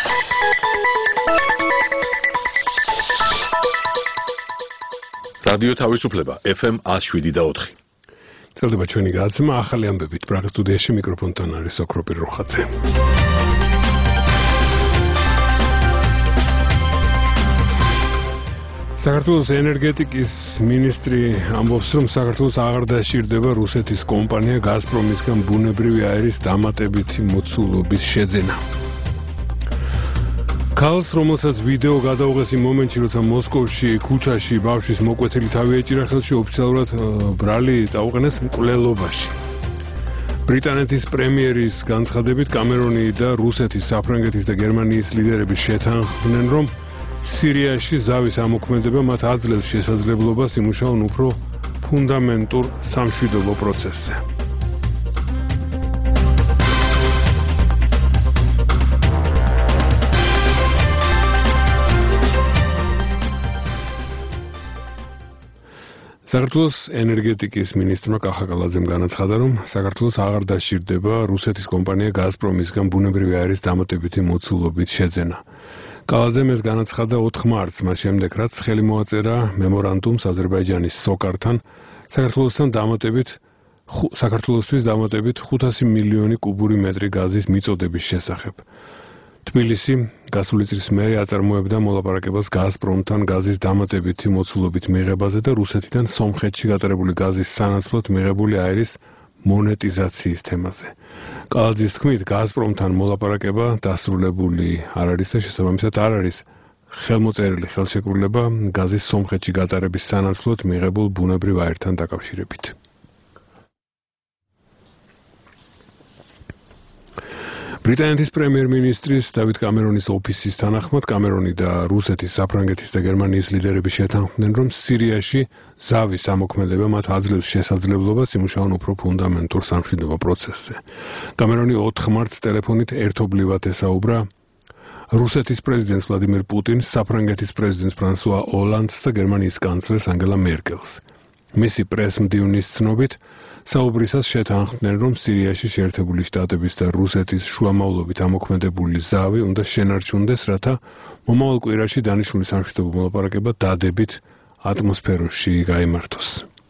რადიო თავისუფლება FM 107.4. წერდება ჩვენი გადაცემა ახალი ამბებით პრაღის სტუდიაში მიკროფონთან არის ოქროპირ როხაძე. საქართველოს ენერგეტიკის მინისტრი ამბობს, რომ საქართველოს აღარ დაშირდება რუსეთის კომპანია გაზპრომისგან ბუნებრივი აირის დამატებითი მოცულობის შეძენა. ქალს, რომელსაც ვიდეო გადაუღეს იმ მომენტში, როცა მოსკოვში ქუჩაში ბავშვის მოკვეთილი თავი ეჭირა ხელში, ოფიციალურად ბრალი წაუყენეს მკვლელობაში. ბრიტანეთის პრემიერის განცხადებით კამერონი და რუსეთის, საფრანგეთის და გერმანიის ლიდერები შეთანხმდნენ, რომ სირიაში ზავის ამოქმედება მათ აძლევს შესაძლებლობას იმუშაონ უფრო ფუნდამენტურ სამშვიდობო პროცესზე. საქართველოს ენერგეტიკის მინისტრმა კახაკალაძემ განაცხადა, რომ საქართველოს აღარ დაშირდება რუსეთის კომპანია გაზპრომისგან ბუნებრივი აირის დამატებითი მოცულობით შეძენა. კალაძემ ეს განაცხადა 4 მარტს, მას შემდეგ, რაც ხელი მოაწერა მემორანდუმს აზერბაიჯანის სოკართან საქართველოსთვის დამატებით 500 მილიონი კუბური მეტრი გაზის მიწოდების შესახებ. თბილისი გასული წლის მერე აწარმოებდა მოლაპარაკებას გაზპრომთან გაზის დამატებითი მოცულობით მიღებაზე და რუსეთიდან სომხეთში გატარებული გაზის სანაცვლოდ მიღებული აირის მონეტიზაციის თემაზე. კალაძის თქმით, გაზპრომთან მოლაპარაკება დასრულებული არ არის და შესაბამისად არ არის ხელმოწერილი ხელშეკრულება გაზის სომხეთში გატარების სანაცვლოდ მიღებულ ბუნებრივ აირთან დაკავშირებით. ბრიტანეთის პრემიერ-მინისტრის დავით კამერონის ოფისის თანახმად, კამერონი და რუსეთის, საფრანგეთის და გერმანიის ლიდერები შეთანხმდნენ, რომ სირიაში ზავის ამოქმედება მათ აძლევს შესაძლებლობას იმუშაონ უფრო ფუნდამენტურ სამშვიდობო პროცესზე. კამერონი 4 მარტს ტელეფონით ერთობლივად ესაუბრა რუსეთის პრეზიდენტს ვლადიმერ პუტინს, საფრანგეთის პრეზიდენტს ფრანსუა ოლანდს და გერმანიის კანცლერს ანგელა მერკელს. მისი პრესმდივნის ცნობით, საუბრისას შეთანხმდნენ, რომ სირიაში შეერთებული შტატების და რუსეთის შუამავლობით ამოქმედებული ზავი უნდა შენარჩუნდეს, რათა მომავალ კვირაში დანიშნული სამშვიდობო მოლაპარაკება დადებით ატმოსფეროში გაიმართოს.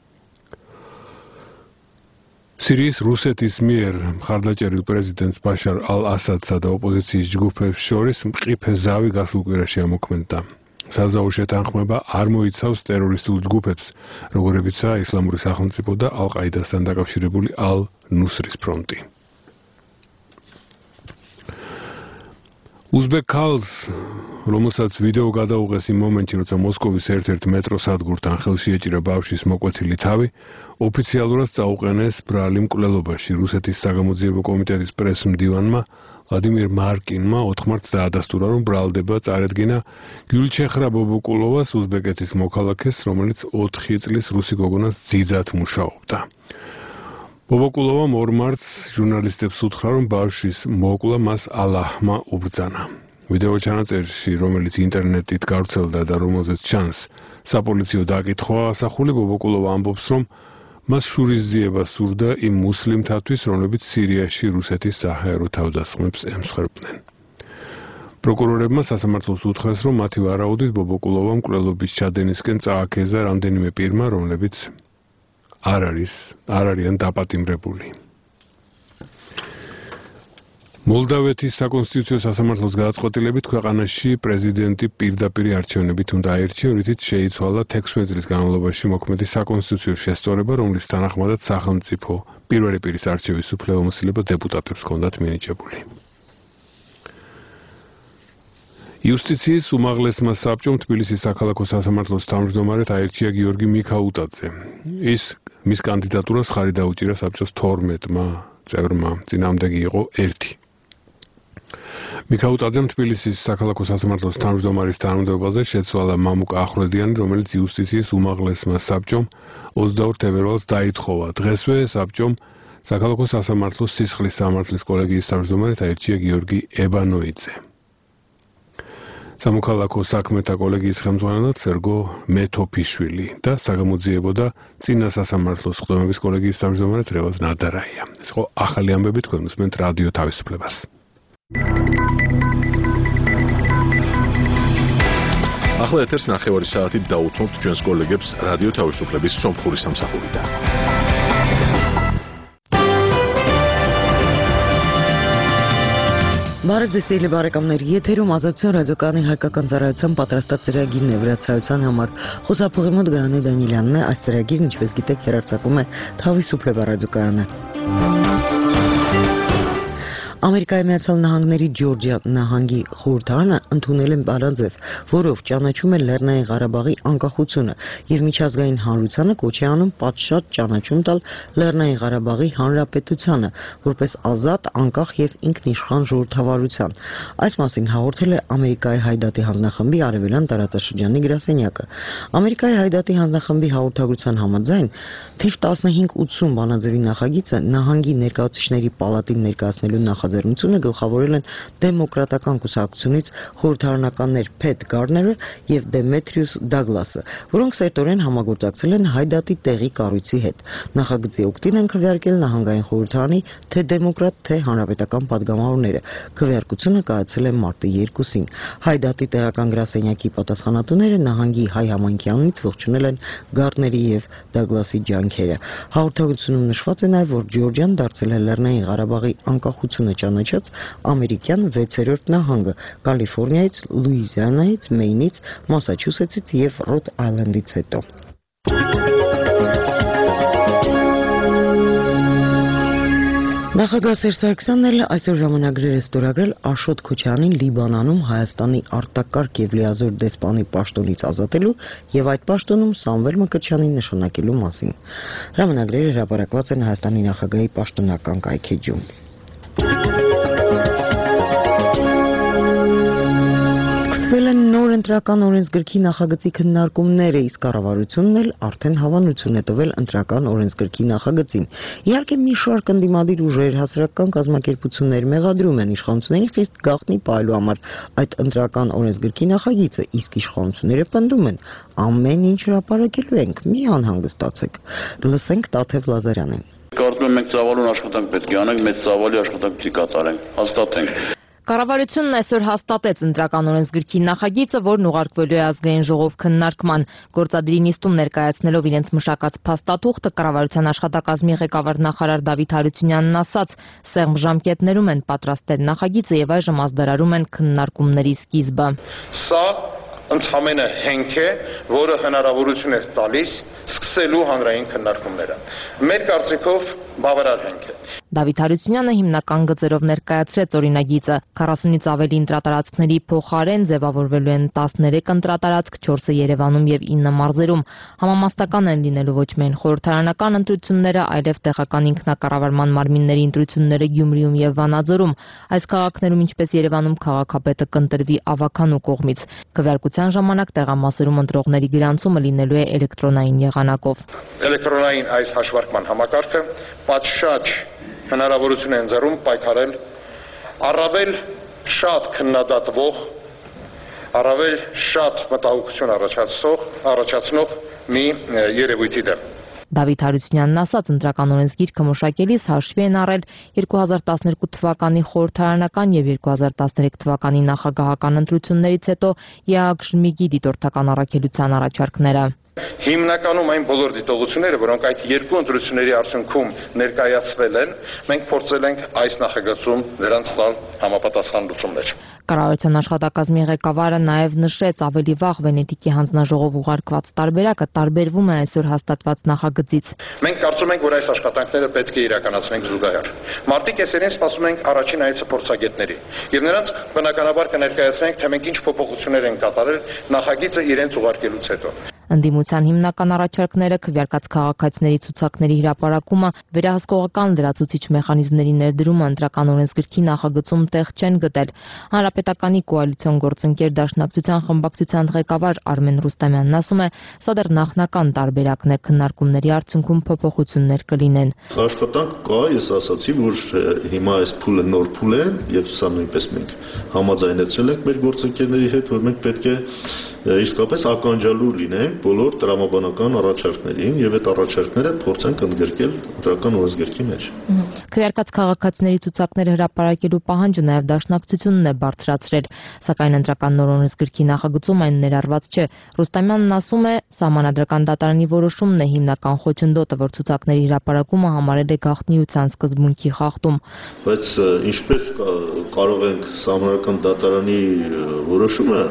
სირიის რუსეთის მიერ მხარდაჭერილ პრეზიდენტს ბაშარ ალ-ასადსა და ოპოზიციის ჯგუფებს შორის მყიფე ზავი გასულ კვირაში ამოქმედდა. საზავო შეთანხმება არ მოიცავს ტერორისტულ ჯგუფებს, როგორებიცაა ისლამური სახელმწიფო და ალ-ყაიდასთან დაკავშირებული ალ-ნუსრის ფრონტი. უზბეკ ქალს, რომელსაც ვიდეო გადაუღეს იმ მომენტში, როცა მოსკოვის ერთ-ერთ მეტროს სადგურთან ხელში ეჭირა ბავშვის მოკვეთილი თავი, ოფიციალურად წაუყენეს ბრალი მკვლელობაში. რუსეთის საგამოძიებო კომიტეტის პრესმდივანმა ვლადიმირ მარკინმა 4 მარტს დაადასტურა, რომ ბრალდება წარედგინა გიულჩეხრა ბობოკულოვას, უზბეკეთის მოქალაქეს, რომელიც 4 წლის რუსი გოგონას ძიძად მუშაობდა. ბობოკულოვამ 2 მარტს ჟურნალისტებს უთხრა, რომ ბავშვის მოკლა მას ალაჰმა უბრძანა. ვიდეო ჩანაწერში, რომელიც ინტერნეტით გავრცელდა და რომელზეც ჩანს საპოლიციო დაკითხვა ასახული, ბობოკულოვა ამბობს, რომ მას შურისძიება სურდა იმ მუსლიმთათვის, რომლებიც სირიაში რუსეთის საჰაერო თავდასხმებს ემსხვერპლნენ. პროკურორებმა სასამართლოს უთხრეს, რომ მათი ვარაუდით ბობოკულოვა მკვლელობის ჩადენისკენ წააქეზა რამდენიმე პირმა, რომლებიც არ არიან დაპატიმრებული. მოლდავეთის საკონსტიტუციო სასამართლოს გადაწყვეტილებით ქვეყანაში პრეზიდენტი პირდაპირი არჩევნებით უნდა აირჩიონ, რითიც შეიცვალა 16 წლის განმავლობაში მოქმედი საკონსტიტუციო შესწორება, რომლის თანახმადაც სახელმწიფო პირველი პირის არჩევის უფლებამოსილება დეპუტატებს ჰქონდათ მინიჭებული. იუსტიციის უმაღლესმა საბჭომ თბილისის საქალაქო სასამართლოს თავმჯდომარედ აირჩია გიორგი მიქაუტაძე. მის კანდიდატურას ხარი დაუჭირა საბჭოს 12-მა წევრმა, წინააღმდეგი იყო 1. მიქაუტაძემ თბილისის საქალაქო სასამართლოს თავმჯდომარის თანამდებობაზე შეცვალა მამუკა ახვლედიანი, რომელიც იუსტიციის უმაღლესმა საბჭომ 22 თებერვალს დაითხოვა. დღესვე საბჭომ საქალაქო სასამართლოს სისხლის სამართლის კოლეგიის თავმჯდომარედ აირჩია გიორგი ებანოიძე. სამოქალაქო საქმეთა კოლეგიის ხელმძღვანელად სერგო მეთოფიშვილი და საგამოძიებო და წინა სასამართლოს ხდომების კოლეგიის თავმჯდომარედ რევაზ ნადარაია. ეს იყო ახალი ამბები, თქვენ უსმენთ რადიო თავისუფლებას. ახლა ეთერს 9 საათით დაუთმობთ ჩვენს კოლეგებს რადიო თავისუფლების სომხური სამსახურიდან. Բարև ձեզ սիրելի բարեկամներ, եթերում Ազատություն ռադիոկայանի հայկական ծառայության պատրաստած ծրագիրն է վրացայության համար։ Խոսափողի մոտ Գայանե Դանիելյանն է, այս ծրագիրն ինչպես գիտեք հեռարձակում է Թավիսուփլեվա ռադիոկայանը։ Ամերիկայի Միացյալ Նահանգների Ջորջիա նահանգի խորհրդարանը ընդունել է պարագիծ, որով ճանաչում է Լեռնային Ղարաբաղի անկախությունը եւ միջազգային հանրությանը կոչ է անում պատշաճ ճանաչում տալ Լեռնային Ղարաբաղի հանրապետությանը, որպես ազատ, անկախ եւ ինքնիշխան ժողովրդավարության։ Այս մասին հաղորդել է Ամերիկայի Հայդատի հանձնախմբի Արևելյան տարածաշրջանի գրասենյակը։ Ամերիկայի Հայդատի հանձնախմբի հաղորդագրության համաձայն թիվ 1580 բանաձևի նախագիծը նահանգի ներկայացուցիչների պալատին ներկայացնելու նախաձեռնությունը գլխավորել են դեմոկրատական կուսակցությունից խորհրդարանականներ Փեթ Գարները եւ Դեմետրիուս Դագլասը, որոնք սերտորեն համագործակցել են Հայդատի տեղի կառույցի հետ։ Նախագծի օգտին են քվեարկել նահանգային խորհրդարանի թե դեմոկրատ, թե հանրապետական падգամավորները։ Քվեարկությունը կայացել է մարտի 2-ին։ Հայդատի տեղական գրասենյակի պատասխանատուները նահանգի հայ համայնքյանից ողջունել են Գարների եւ Դագլասի ջանքերը։ Հաղորդագրությունում նշված է նաեւ, որ Ջորջիան դարձել է Լեռնային Ղարաբաղի անկախությունը ճանաչած ամերիկյան 6-րդ նահանգը Կալիֆոռնիայից, Լուիզիանայից, Մեյնից, Մասաչուսեթսից եւ Ռոդ Այլանդից հետո։ Նախագահ Սերժ Սարգսյանն էլ այսօր ժամանագրեր է ստորագրել Աշոտ Քոչարյանին Լիբանանում Հայաստանի արտակարգ եւ լիազոր դեսպանի պաշտոնից ազատելու եւ այդ պաշտոնում Սամվել Մկրտչյանին նշանակելու մասին։ Ժամանագրերը հրապարակված են Հայաստանի նախագահի պաշտոնական կայքեջում։ Սկսվել են նոր ընտրական օրենսգրքի նախագծի քննարկումները, իսկ կառավարությունն էլ արդեն հավանություն է տվել ընտրական օրենսգրքի նախագծին։ Իհարկե մի շարք ընդդիմադիր ուժեր, հասարակական կազմակերպություններ մեղադրում են իշխանություններին խիստ գաղտնի պահելու համար այդ ընտրական օրենսգրքի նախագիծը, իսկ իշխանությունները պնդում են ամեն ինչ հրապարակելու ենք, մի անհանգստացեք։ Լսենք Տաթև Լազարյանին։ Կարծում եմ մենք ծավալուն աշխատանք պետք է անենք, մեծ ծավալի աշխատանք պետք է կատարենք, հաստատենք։ Կառավարությունն այսօր հաստատեց ընտրական օրենսգրքի նախագիծը, որն ուղարկվելու է ազգային ժողով քննարկման։ Գործադիրի նիստում ներկայացնելով իրենց մշակած փաստաթուղթը կառավարության աշխատակազմի ղեկավար նախարար Դավիթ Հարությունյանն ասաց, սեղմ ժամկետներում են պատրաստել նախագիծը եւ այժմ ազդարարում են քննարկումների սկիզբը։ Սա ընդհանրապես հենք է, որը հնարավորություն է տալիս սկսելու հանրային քննարկումները։ Մեր կարծիքով բավարար հենք է։ Դավիթ Հարությունյանը հիմնական գծերով ներկայացրեց օրինագիծը։ 40-ից ավելի ընտրատարածքների փոխարեն ձևավորվելու են 13 ընտրատարածք, 4-ը Երևանում եւ 9 մարզերում։ Համամասնական են լինելու ոչ միայն խորհրդարանական ընտրությունները, այլև տեղական ինքնակառավարման մարմինների ընտրությունները Գյումրիում եւ Վանաձորում։ Այս քաղաքներում, ինչպես Երևանում, քաղաքապետը կընտրվի ավականու կողմից։ Քվեարկության ժամանակ տեղամասերում ընտրողների գրանցումը լինելու է էլեկտրոնային եղանակով։ Էլեկտրոնային այս հաշվարկման համակարգը պատշաճ հնարավորություն է ընձեռում պայքարել առավել շատ քննադատվող, առավել շատ մտահոգություն առաջացնող մի երևույթի դեմ։ Դավիթ Հարությունյանն ասաց, ընտրական օրենսգիրքը մշակելիս հաշվի են առել 2012 թվականի խորհրդարանական եւ 2013 թվականի նախագահական ընտրություններից հետո ԵԱԳ-ԺՄԻԳ-ի դիտորդական առաքելության առաջարկները։ Հիմնականում այն բոլոր դիտողությունները, որոնք այդ երկու ընտրությունների արդյունքում ներկայացվել են, մենք փորձել ենք այս նախագծում նրանց տալ համապատասխան լուծումներ։ Կառավարության աշխատակազմի ղեկավարը նաև նշեց, ավելի վաղ Վենետիկի հանձնաժողով ուղարկված տարբերակը տարբերվում է այսօր հաստատված նախագծից։ Մենք կարծում ենք, որ այս աշխատանքները պետք է իրականացնենք զուգահեռ։ Մարտի կեսերին սպասում ենք առաջին այցը փորձագետների, եւ նրանց բնականաբար կներկայացնենք, թե մենք ինչ փոփոխություններ ենք կատարել նախագիծը իրենց ուղարկելուց հետո։ Ընդդիմության հիմնական առաջարկները քվեարկած քաղաքացիների ցուցակների հրապարակումը, վերահսկողական լրացուցիչ մեխանիզմների ներդրումը ընտրական օրենսգրքի նախագծում տեղ չեն գտել։ Հանրապետականի կոալիցիոն գործընկեր Դաշնակցության խմբակցության ղեկավար Արմեն Ռուստամյանն ասում է, սա դեռ նախնական տարբերակն է, քննարկումների արդյունքում փոփոխություններ կլինեն։ Աշխատանք կա, ես ասացի, որ հիմա այս փուլը նոր փուլ է եւ սա նույնպես մենք համաձայնեցրել ենք մեր գործընկերների հետ, որ մենք պետք է իսկապես ականջալուր լինենք բոլոր տրամաբանական առաջարկներին եւ այդ առաջարկները փորձենք ընդգրկել ընտրական օրենսգրքի մեջ։ Քվեարկած քաղաքացիների ցուցակները հրապարակելու պահանջը նաեւ դաշնակցությունն է բարձրացրել, սակայն ընտրական նոր օրենսգրքի նախագծում այն ներառված չէ։ Ռուստամյանն ասում է, Սահմանադրական դատարանի որոշումն է հիմնական խոչընդոտը, որ ցուցակների հրապարակումը համարել է գաղտնիության սկզբունքի խախտում։ Բայց ինչպես կարող ենք Սահմանադրական դատարանի որոշումը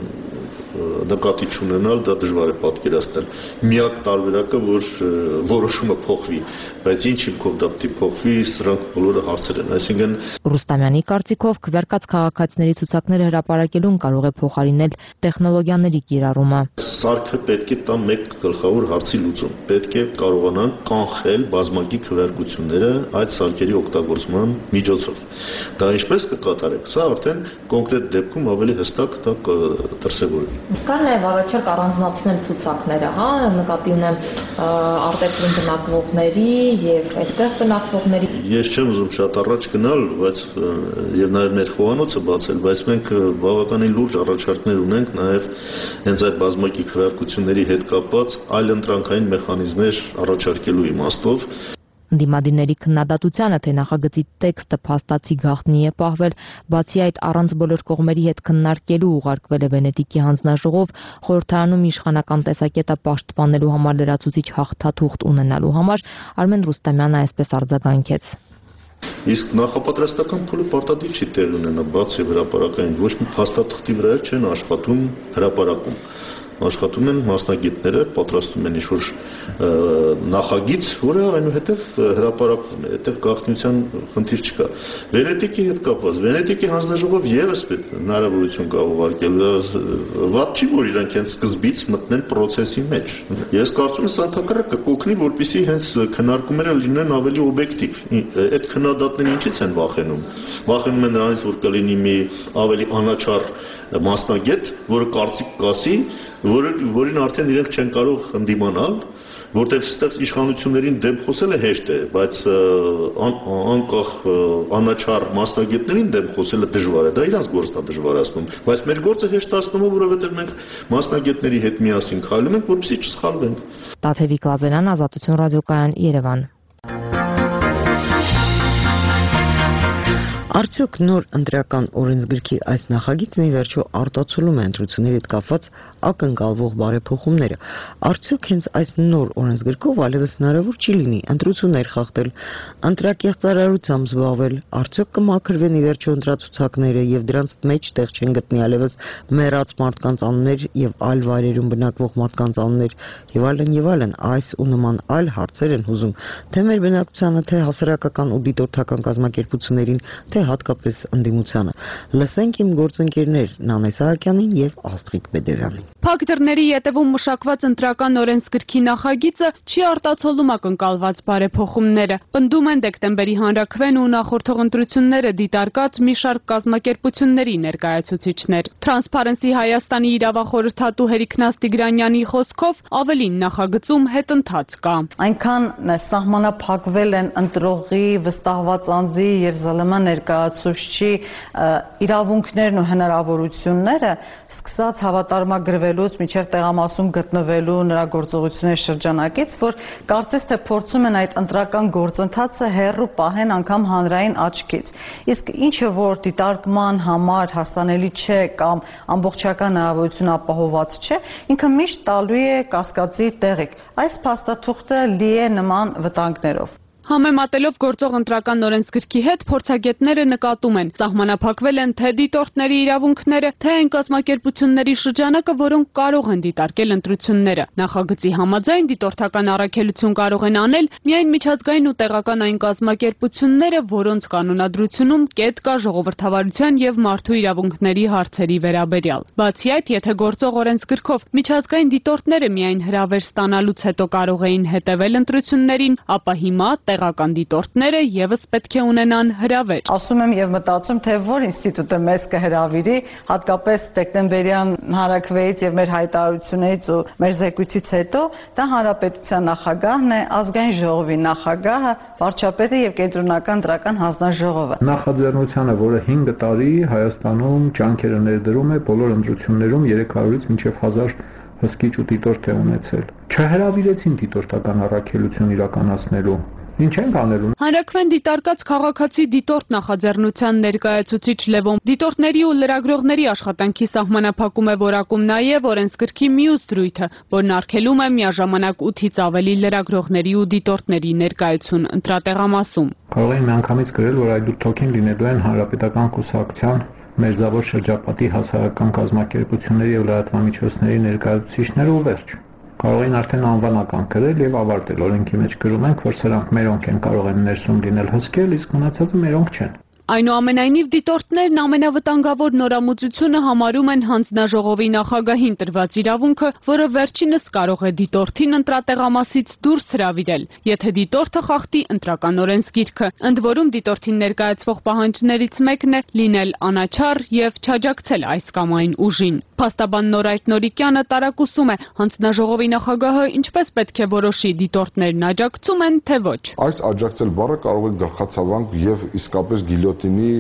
նկատի չունենալ, դա դժվար է պատկերացնել։ Միակ տարբերակը, որ որոշումը փոխվի, բայց ինչ հիմքով դա պետք է փոխվի, սրանք բոլորը հարցեր են։ Այսինքն Ռուստամյանի կարծիքով քվեարկած քաղաքացիների ցուցակները հրապարակելուն կարող է փոխարինել տեխնոլոգիաների կիրառումը։ Սարքը պետք է տա մեկ գլխավոր հարցի լուծում։ Պետք է կարողանան կանխել բազմակի քվեարկությունները այդ սարքերի օգտագործման միջոցով։ Դա ինչպես կկատարեք, սա արդեն կոնկրետ դեպքում ավելի հստակ դա կդրսևորվի։ Կար նաև առաջարկ առանձնացնել ցուցակները, հա, նկատի ունեմ արտերկրում բնակվողների եւ այստեղ բնակվողների։ Ես չեմ ուզում շատ առաջ գնալ, բայց եւ նաեւ մեր խոհանոցը բացել, բայց մենք բավականին լուրջ առաջարկներ ունենք նաեւ հենց այդ բազմակի քվեարկությունների հետ կապված այլ ընտրանքային մեխանիզմներ առաջարկելու իմաստով։ Դիմադիրների քննադատությանը, թե նախագծի տեքստը փաստացի գաղտնի է պահվել, բացի այդ առանց բոլոր կողմերի հետ քննարկելու ուղարկվել է Վենետիկի հանձնաժողով, խորհրդարանում իշխանական տեսակետը պաշտպանելու համար լրացուցիչ հաղթաթուղթ ունենալու համար, Արմեն Ռուստամյանը այսպես արձագանքեց. Իսկ նախապատրաստական փուլը պարտադիր չի տեղ ունենա, բացի հրապարակային, ոչ մի փաստաթղթի վրա չեն աշխատում հրապարակում։ Աշխատում են մասնագետները, պատրաստում են ինչ-որ նախագիծ, որը այնուհետև հրապարակվում է, այդտեղ գաղտնիության խնդիր չկա։ Վենետիկի հետ կապված, Վենետիկի հանձնաժողով եւս հնարավորություն կա ուղարկել, վատ չի, որ իրենք հենց սկզբից մտնեն process-ի մեջ։ Ես կարծում եմ, սա ընդհանրապես կօգնի, որպեսզի հենց քննարկումները լինեն ավելի օբյեկտիվ։ Այդ քննադատները ինչից են վախենում։ Վախենում են նրանից, որ կլինի մի ավելի անաչառ մասնագետ, որը կարծիք կասի, որին արդեն իրենք չեն կարող ընդդիմանալ, որտեղ ստեղ իշխանություններին դեմ խոսելը հեշտ է, բայց անկախ անաչառ մասնագետներին դեմ խոսելը դժվար է, դա իրանց գործն է դժվարացնում, բայց մեր գործը հեշտացնում է, որովհետև մենք մասնագետների հետ միասին քայլում ենք, որպեսզի չսխալվենք։ Տաթևիկ Լազարյան, Ազատություն ռադիոկայան, Երևան։ Արդյոք նոր ընտրական օրենսգրքի այս նախագիծն ի վերջո արտացոլում է ընտրությունների հետ կապված ակնկալվող բարեփոխումները։ Արդյոք հենց այս նոր օրենսգրքով այլևս հնարավոր չի լինի ընտրություններ խախտել, ընտրակեղծարարությամբ զբաղվել, արդյոք կմաքրվեն ի վերջո ընտրացուցակները եւ դրանց մեջ տեղ չեն գտնի այլևս մեռած մարդկանց անուններ եւ այլ վայրերում բնակվող մարդկանց անուններ եւ այլն, այս ու նման այլ հարցեր են հուզում թե մեր բնակչությանը, թե հասարակական ու դիտորդական կազմակերպություններին, թե հատկապես ընդդիմությանը։ Լսենք իմ գործընկերներ Նանե Սահակյանին եւ Աստղիկ Բեդևյանին։ Փակ դռների ետևում մշակված ընտրական օրենսգրքի նախագիծը չի արտացոլում ակնկալված բարեփոխումները։ Պնդում են դեկտեմբերի հանրաքվեն ու նախորդող ընտրությունները դիտարկած մի շարք կազմակերպությունների ներկայացուցիչներ։ Transparency Հայաստանի իրավախորհրդատու Հերիքնաս Տիգրանյանի խոսքով ավելին նախագծում հետընթաց կա։ Այնքան սահմանափակվել են ընտրողի, վստահված անձի եւ ԶԼՄ ներկայացուցչի իրավունքներն ու հնարավորությունները, սկսած հավատարմագրվելուց մինչև տեղամասում գտնվելու նրա գործողությունների շրջանակից, որ կարծես թե փորձում են այդ ընտրական գործընթացը հեռու պահեն անգամ հանրային աչքից։ Իսկ ինչը որ դիտարկման համար հասանելի չէ կամ ամբողջական հնարավորություն ապահովված չէ, ինքը միշտ տալու է կասկածի տեղիք։ Այս փաստաթուղթը լի է նման վտանգներով։ Համեմատելով գործող ընտրական օրենսգրքի հետ, փորձագետները նկատում են, սահմանափակվել են թե դիտորդների իրավունքները, թե այն կազմակերպությունների շրջանակը, որոնք կարող են դիտարկել ընտրությունները։ Նախագծի համաձայն դիտորդական առաքելություն կարող են անել միայն միջազգային ու տեղական այն կազմակերպությունները, որոնց կանոնադրությունում կետ կա ժողովրդավարության եւ մարդու իրավունքների հարցերի վերաբերյալ։ Բացի այդ, եթե գործող օրենսգրքով միջազգային դիտորդները միայն հրավեր ստանալուց հետո կարող էին հետևել ընտրություններին, ապա հիմա տեղական դիտորդները եւս պետք է ունենան հրավեր։ Ասում եմ եւ մտածում, թե որ ինստիտուտը մեզ կհրավիրի, հատկապես դեկտեմբերյան հանրաքվեից եւ մեր հայտարարություններից ու մեր զեկույցից հետո, դա հանրապետության նախագահն է, ազգային ժողովի նախագահը, վարչապետը եւ կենտրոնական ընտրական հանձնաժողովը։ Նախաձեռնությանը, որը 5 տարի Հայաստանում ջանքերը ներդրում է բոլոր ընտրություններում 300-ից մինչև 1000 հսկիչ ու դիտորդ է ունեցել։ Չհրավիրեցին դիտորդական առաքելություն իրականացնելու։ Ինչ ենք անելու։ Հանրաքվեն դիտարկած քաղաքացի դիտորդ նախաձեռնության ներկայացուցիչ Լևոն դիտորդների ու լրագրողների աշխատանքի սահմանափակում է որակում նաև օրենսգրքի մյուս դրույթը, որն արգելում է միաժամանակ 8-ից ավելի լրագրողների ու դիտորդների ներկայություն ընտրատեղամասում։ Կարող են միանգամից գրել, որ այդ թոքին լինելու են հանրապետական կուսակցության մերձավոր շրջապատի հասարակական կազմակերպությունների եւ լրատվամիջոցների ներկայացուցիչները ու վերջ։ Կարող են արդեն անվանական գրել եւ ավարտել։ Օրենքի մեջ գրում ենք, որ սրանք մերոնք են կարող են ներսում լինել հսկել, իսկ մնացածը մերոնք չեն։ Այնուամենայնիվ դիտորդներն ամենավտանգավոր նորամուծությունը համարում են հանձնաժողովի նախագահին տրված իրավունքը, որը վերջինս կարող է դիտորդին ընտրատեղամասից դուրս հրավիրել, եթե դիտորդը խախտի ընտրական օրենսգիրքը։ Ընդ որում դիտորդին ներկայացվող պահանջներից մեկն է լինել անաչառ եւ չաջակցել այս կամ այն ուժին։ Փաստաբան Նորայր Նորիկյանը տարակուսում է հանձնաժողովի նախագահը ինչպես պետք է որոշի դիտորդներն աջակցում են, թե ոչ։ Այս աջակցել բառը կարող է գլխացավանք եւ իսկապես գիլյոտինի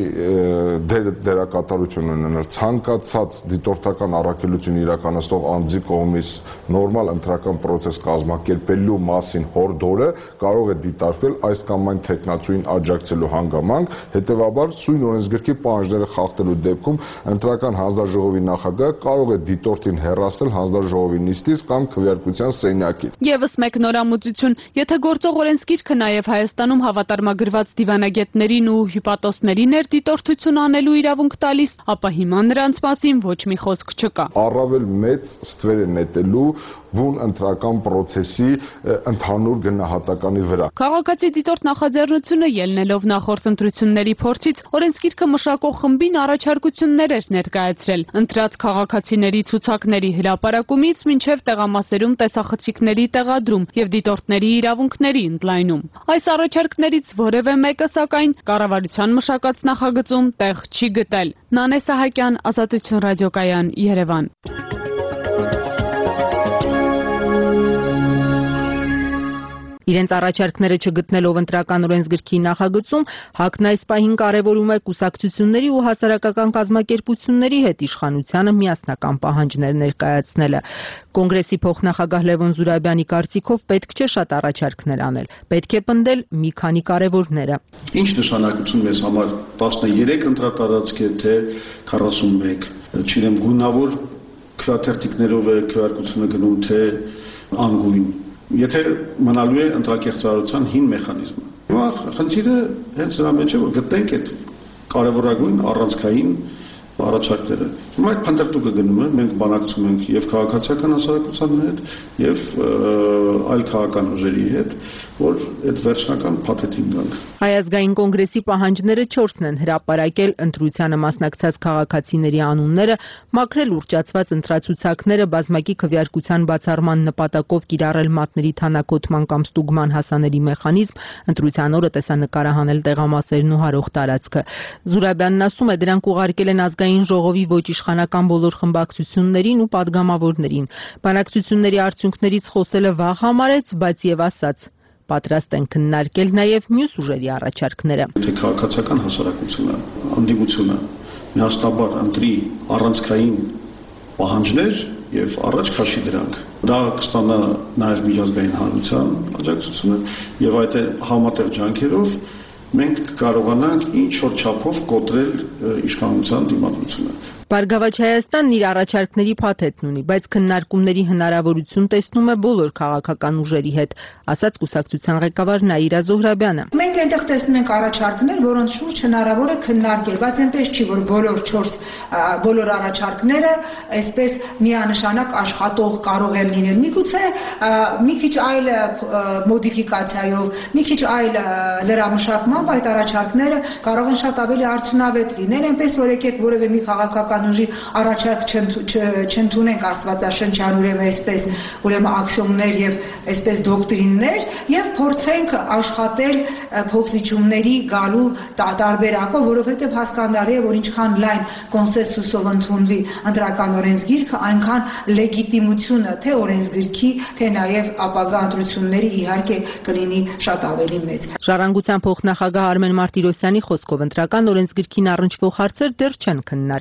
դերակատարություն ունենալ։ Ցանկացած դիտորդական առաքելություն իրականացնող անձի կողմից նորմալ ընտրական process կազմակերպելու մասին հորդորը կարող է դիտարկվել այս կամ այն թեկնածուին աջակցելու հանգամանք, հետեւաբար սույն օրենսգրքի պահանջները խախտելու դեպքում ընտրական հանձնաժողովի նախագահը կարող է դիտորդին հեռացնել հանձնաժողովի նիստից կամ քվեարկության սենյակից։ Եվս մեկ նորամուծություն, եթե գործող օրենսգիրքը նաև Հայաստանում հավատարմագրված դիվանագետներին ու հյուպատոսներին էր դիտորդություն անելու իրավունք տալիս, ապա հիմա նրանց մասին ոչ մի խոսք չկա։ Առավել մեծ ստվեր է նետելու բուն ընտրական process-ի ընդհանուր գնահատականի վրա։ Քաղաքացի դիտորդ նախաձեռնությունը ելնելով նախորդ ընտրությունների փորձից օրենսգիրքը մշակող խմբին առաջարկություններ էր ներկայացրել, ընտրած քաղաքացիների ցուցակների հրապարակումից մինչև տեղամասերում տեսախցիկների տեղադրում եւ դիտորդների իրավունքների ընդլայնում։ Այս առաջարկներից որևէ մեկը սակայն կառավարության մշակած նախագծում տեղ չի գտել։ Նանե Սահակյան, Ազատություն ռադիոկայան, Երևան։ Իրենց առաջարկները չգտնելով ընտրական օրենսգրքի նախագծում, ՀԱԿ-ն այս պահին կարևորում է կուսակցությունների ու հասարակական կազմակերպությունների հետ իշխանությանը միասնական պահանջներ ներկայացնելը։ Կոնգրեսի փոխնախագահ Լևոն Զուրաբյանի կարծիքով պետք չէ շատ առաջարկներ անել, պետք է պնդել մի քանի կարևորները։ Ինչ նշանակություն մեզ համար 13 ընտրատարածք է, թե 41, չգիտեմ, գունավոր քվեաթերթիկներով է քվեարկությունը գնում, թե անգույն։ Եթե մնալու է ընտրակեղծարարության հին մեխանիզմը։ Հիմա խնդիրը հենց դրա մեջ է, որ գտնենք այդ կարևորագույն առանցքային առաջարկները։ Հիմա այդ փնտրտուկը գնում է, մենք բանակցում ենք եւ քաղաքացիական հասարակության հետ, եւ այլ քաղաքական ուժերի հետ, որ այդ վերջնական փաթեթին գանք։ Հայ ազգային կոնգրեսի պահանջները 4-ն են հրապարակել ընտրությանը մասնակցած քաղաքացիների անունները, մաքրել ուռճացված ընտրացուցակները, բազմակի քվեարկության բացառման նպատակով կիրառել մատների թանաքոտման կամ ստուգման հասանելի մեխանիզմ, ընտրության օրը տեսանկարահանել տեղամասերն ու հարող տարածքը։ Զուրաբյանն ասում է, դրանք ուղարկել են ազգային ժողովի ոչ իշխանական բոլոր խմբակցություններին ու падգամավորներին։ Բանակցությունների արդյունքներից խոսելը վաղ համարեց, բայց եւ ասաց. պատրաստ են քննարկել նաև մյուս ուժերի առաջարկները։ Թե քաղաքացիական հասարակությունը, անդիմությունը միասնաբար ընտրի առանցքային պահանջներ եւ առաջ քաշի դրանք։ Դա կստանա նաև միջազգային հանրության աջակցությունը եւ այդ համատեղ ջանքերով մենք կարողանանք ինչ-որ չափով կոտրել իշխանության դիմադրությունը։ Բարգավաճ Հայաստանն իր առաջարկների փաթեթն ունի, բայց քննարկումների հնարավորություն տեսնում է բոլոր քաղաքական ուժերի հետ, ասաց կուսակցության ղեկավար Նաիրա Զոհրաբյանը։ Մենք այնտեղ տեսնում ենք առաջարկներ, որոնց շուրջ հնարավոր է քննարկել, բայց այնպես չի, որ բոլոր առաջարկները այսպես միանշանակ աշխատող կարող են լինել։ Միգուցե մի քիչ այլ մոդիֆիկացիայով, մի քիչ այլ լրամշակմամբ այդ առաջարկները կարող են շատ ավելի արդյունավետ լինել, այնպես որ եկեք որևէ մի քաղաքական ուժի առաջարկ չընդունենք աստվածաշնչյան ուրեմն այսպես ուրեմն աքսիոմներ եւ այսպես դոկտրիններ եւ փորձենք աշխատել փոխզիջումների գալու տարբերակով, որովհետեւ հասկանալի է, որ ինչքան լայն կոնսենսուսով ընդունվի ընտրական օրենսգիրքը, այնքան լեգիտիմությունը թե օրենսգիրքի, թե նաեւ ապագա ընտրությունների իհարկե կլինի շատ ավելի մեծ։ Ժառանգության փոխնախագահ Արմեն Մարտիրոսյանի խոսքով ընտրական օրենսգիրքին առնչվող հարցեր դեռ չեն քննարկել։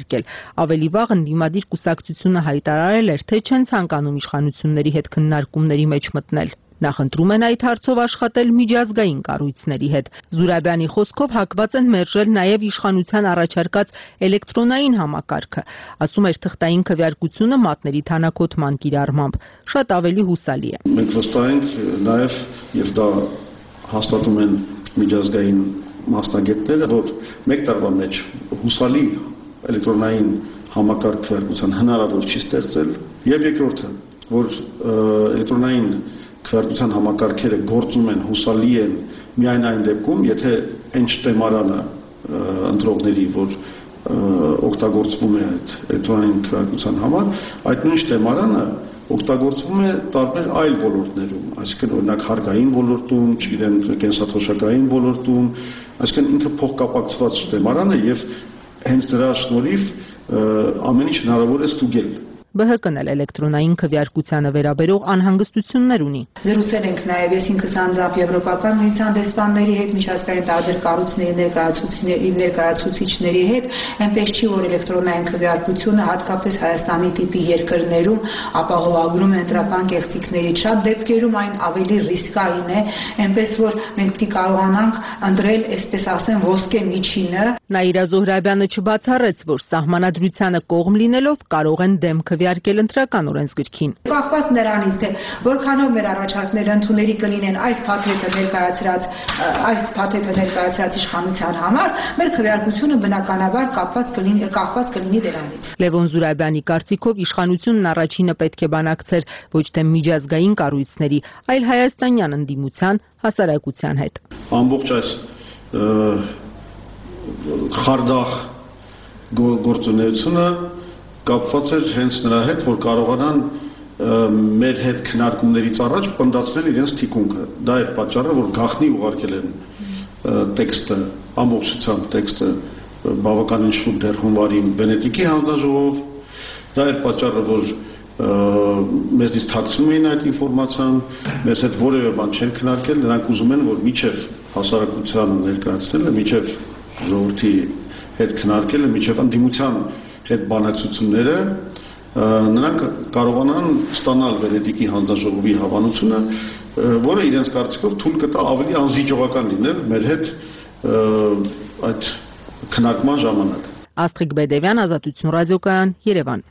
Ավելի վաղ ընդդիմադիր կուսակցությունը հայտարարել էր, թե չեն ցանկանում իշխանությունների հետ քննարկումների մեջ մտնել։ Նախընտրում են այդ հարցով աշխատել միջազգային կառույցների հետ։ Զուրաբյանի խոսքով հակված են մերժել նաև իշխանության առաջարկած էլեկտրոնային համակարգը, ասում էր թղթային քվեարկությունը մատների թանաքոտման կիրառմամբ, շատ ավելի հուսալի է։ Մենք վստահ ենք նաև եւ դա հաստատում են միջազգային մասնագետները, որ մեկ տարվա մեջ հուսալի էլեկտրոնային համակարգ քվեարկության հնարավոր չի ստեղծել, եւ երկրորդը, որ էլեկտրոնային քվեարկության համակարգերը գործում են, հուսալի են միայն այն դեպքում, եթե այն շտեմարանը ընտրողների, որ օգտագործվում է այդ էլեկտրոնային քվեարկության համար, այդ նույն շտեմարանը օգտագործվում է տարբեր այլ ոլորտներում, այսինքն օրինակ հարկային ոլորտում, չգիտեմ, կենսաթոշակային ոլորտում, այսինքն ինքը փոխկապակցված շտեմարան է եւ հենց դրա շնորհիվ ամեն ինչ հնարավոր է ստուգել։ ԲՀԿ-ն էլ էլեկտրոնային քվեարկությանը վերաբերող անհանգստություններ ունի։ Զրուցել ենք նաև ես ինքս անձամբ Եվրոպական միության դեսպանների հետ, միջազգային տարբեր կառույցների ներկայացուցիչների հետ, այնպես չի, որ էլեկտրոնային քվեարկությունը հատկապես Հայաստանի տիպի երկրներում ապահովագրում է ընտրական կեղծիքներից, շատ դեպքերում այն ավելի ռիսկային է, այնպես որ մենք պետք է կարողանանք ընտրել, այսպես ասեմ, ոսկե միջինը։ Նաիրա Զոհրաբյանը չբացառեց, որ սահմանադրությանը կողմ լինելով կարող են դեմ քվեարկել ընտրական օրենսգրքին։ Կախված նրանից, թե որքանով մեր առաջարկները ընդունելի կլինեն այս փաթեթը ներկայացրած իշխանության համար, մեր քվեարկությունը բնականաբար կախված կլինի դրանից։ Լևոն Զուրաբյանի կարծիքով իշխանությունն առաջինը պետք է բանակցեր ոչ թե միջազգային կառույցների, այլ հայաստանյան ընդդիմության, հասարակության հետ։ Ամբողջ այս խարդախ գործունեությունը կապված էր հենց նրա հետ, որ կարողանան մեր հետ քննարկումներից առաջ պնդացնել իրենց թիկունքը։ Դա էր պատճառը, որ գաղտնի ուղարկել են տեքստը, ամբողջությամբ տեքստը բավականին շուտ դեռ հունվարին Վենետիկի հանձնաժողով։ Դա էր պատճառը, որ մեզնից թաքցնում էին այդ ինֆորմացիան, մեզ հետ որևէ բան չեն քննարկել, նրանք ուզում են, որ միջև հասարակության ներկայացնելը, միջև ժողովրդի հետ քննարկելը, միջև ընդդիմության հետ բանակցությունները նրանք կարողանան ստանալ Վենետիկի հանձնաժողովի հավանությունը, որը իրենց կարծիքով թույլ կտա ավելի անզիջողական լինել մեր հետ այդ քննարկման ժամանակ։ Աստղիկ Բեդևյան, Ազատություն ռադիոկայան, Երևան։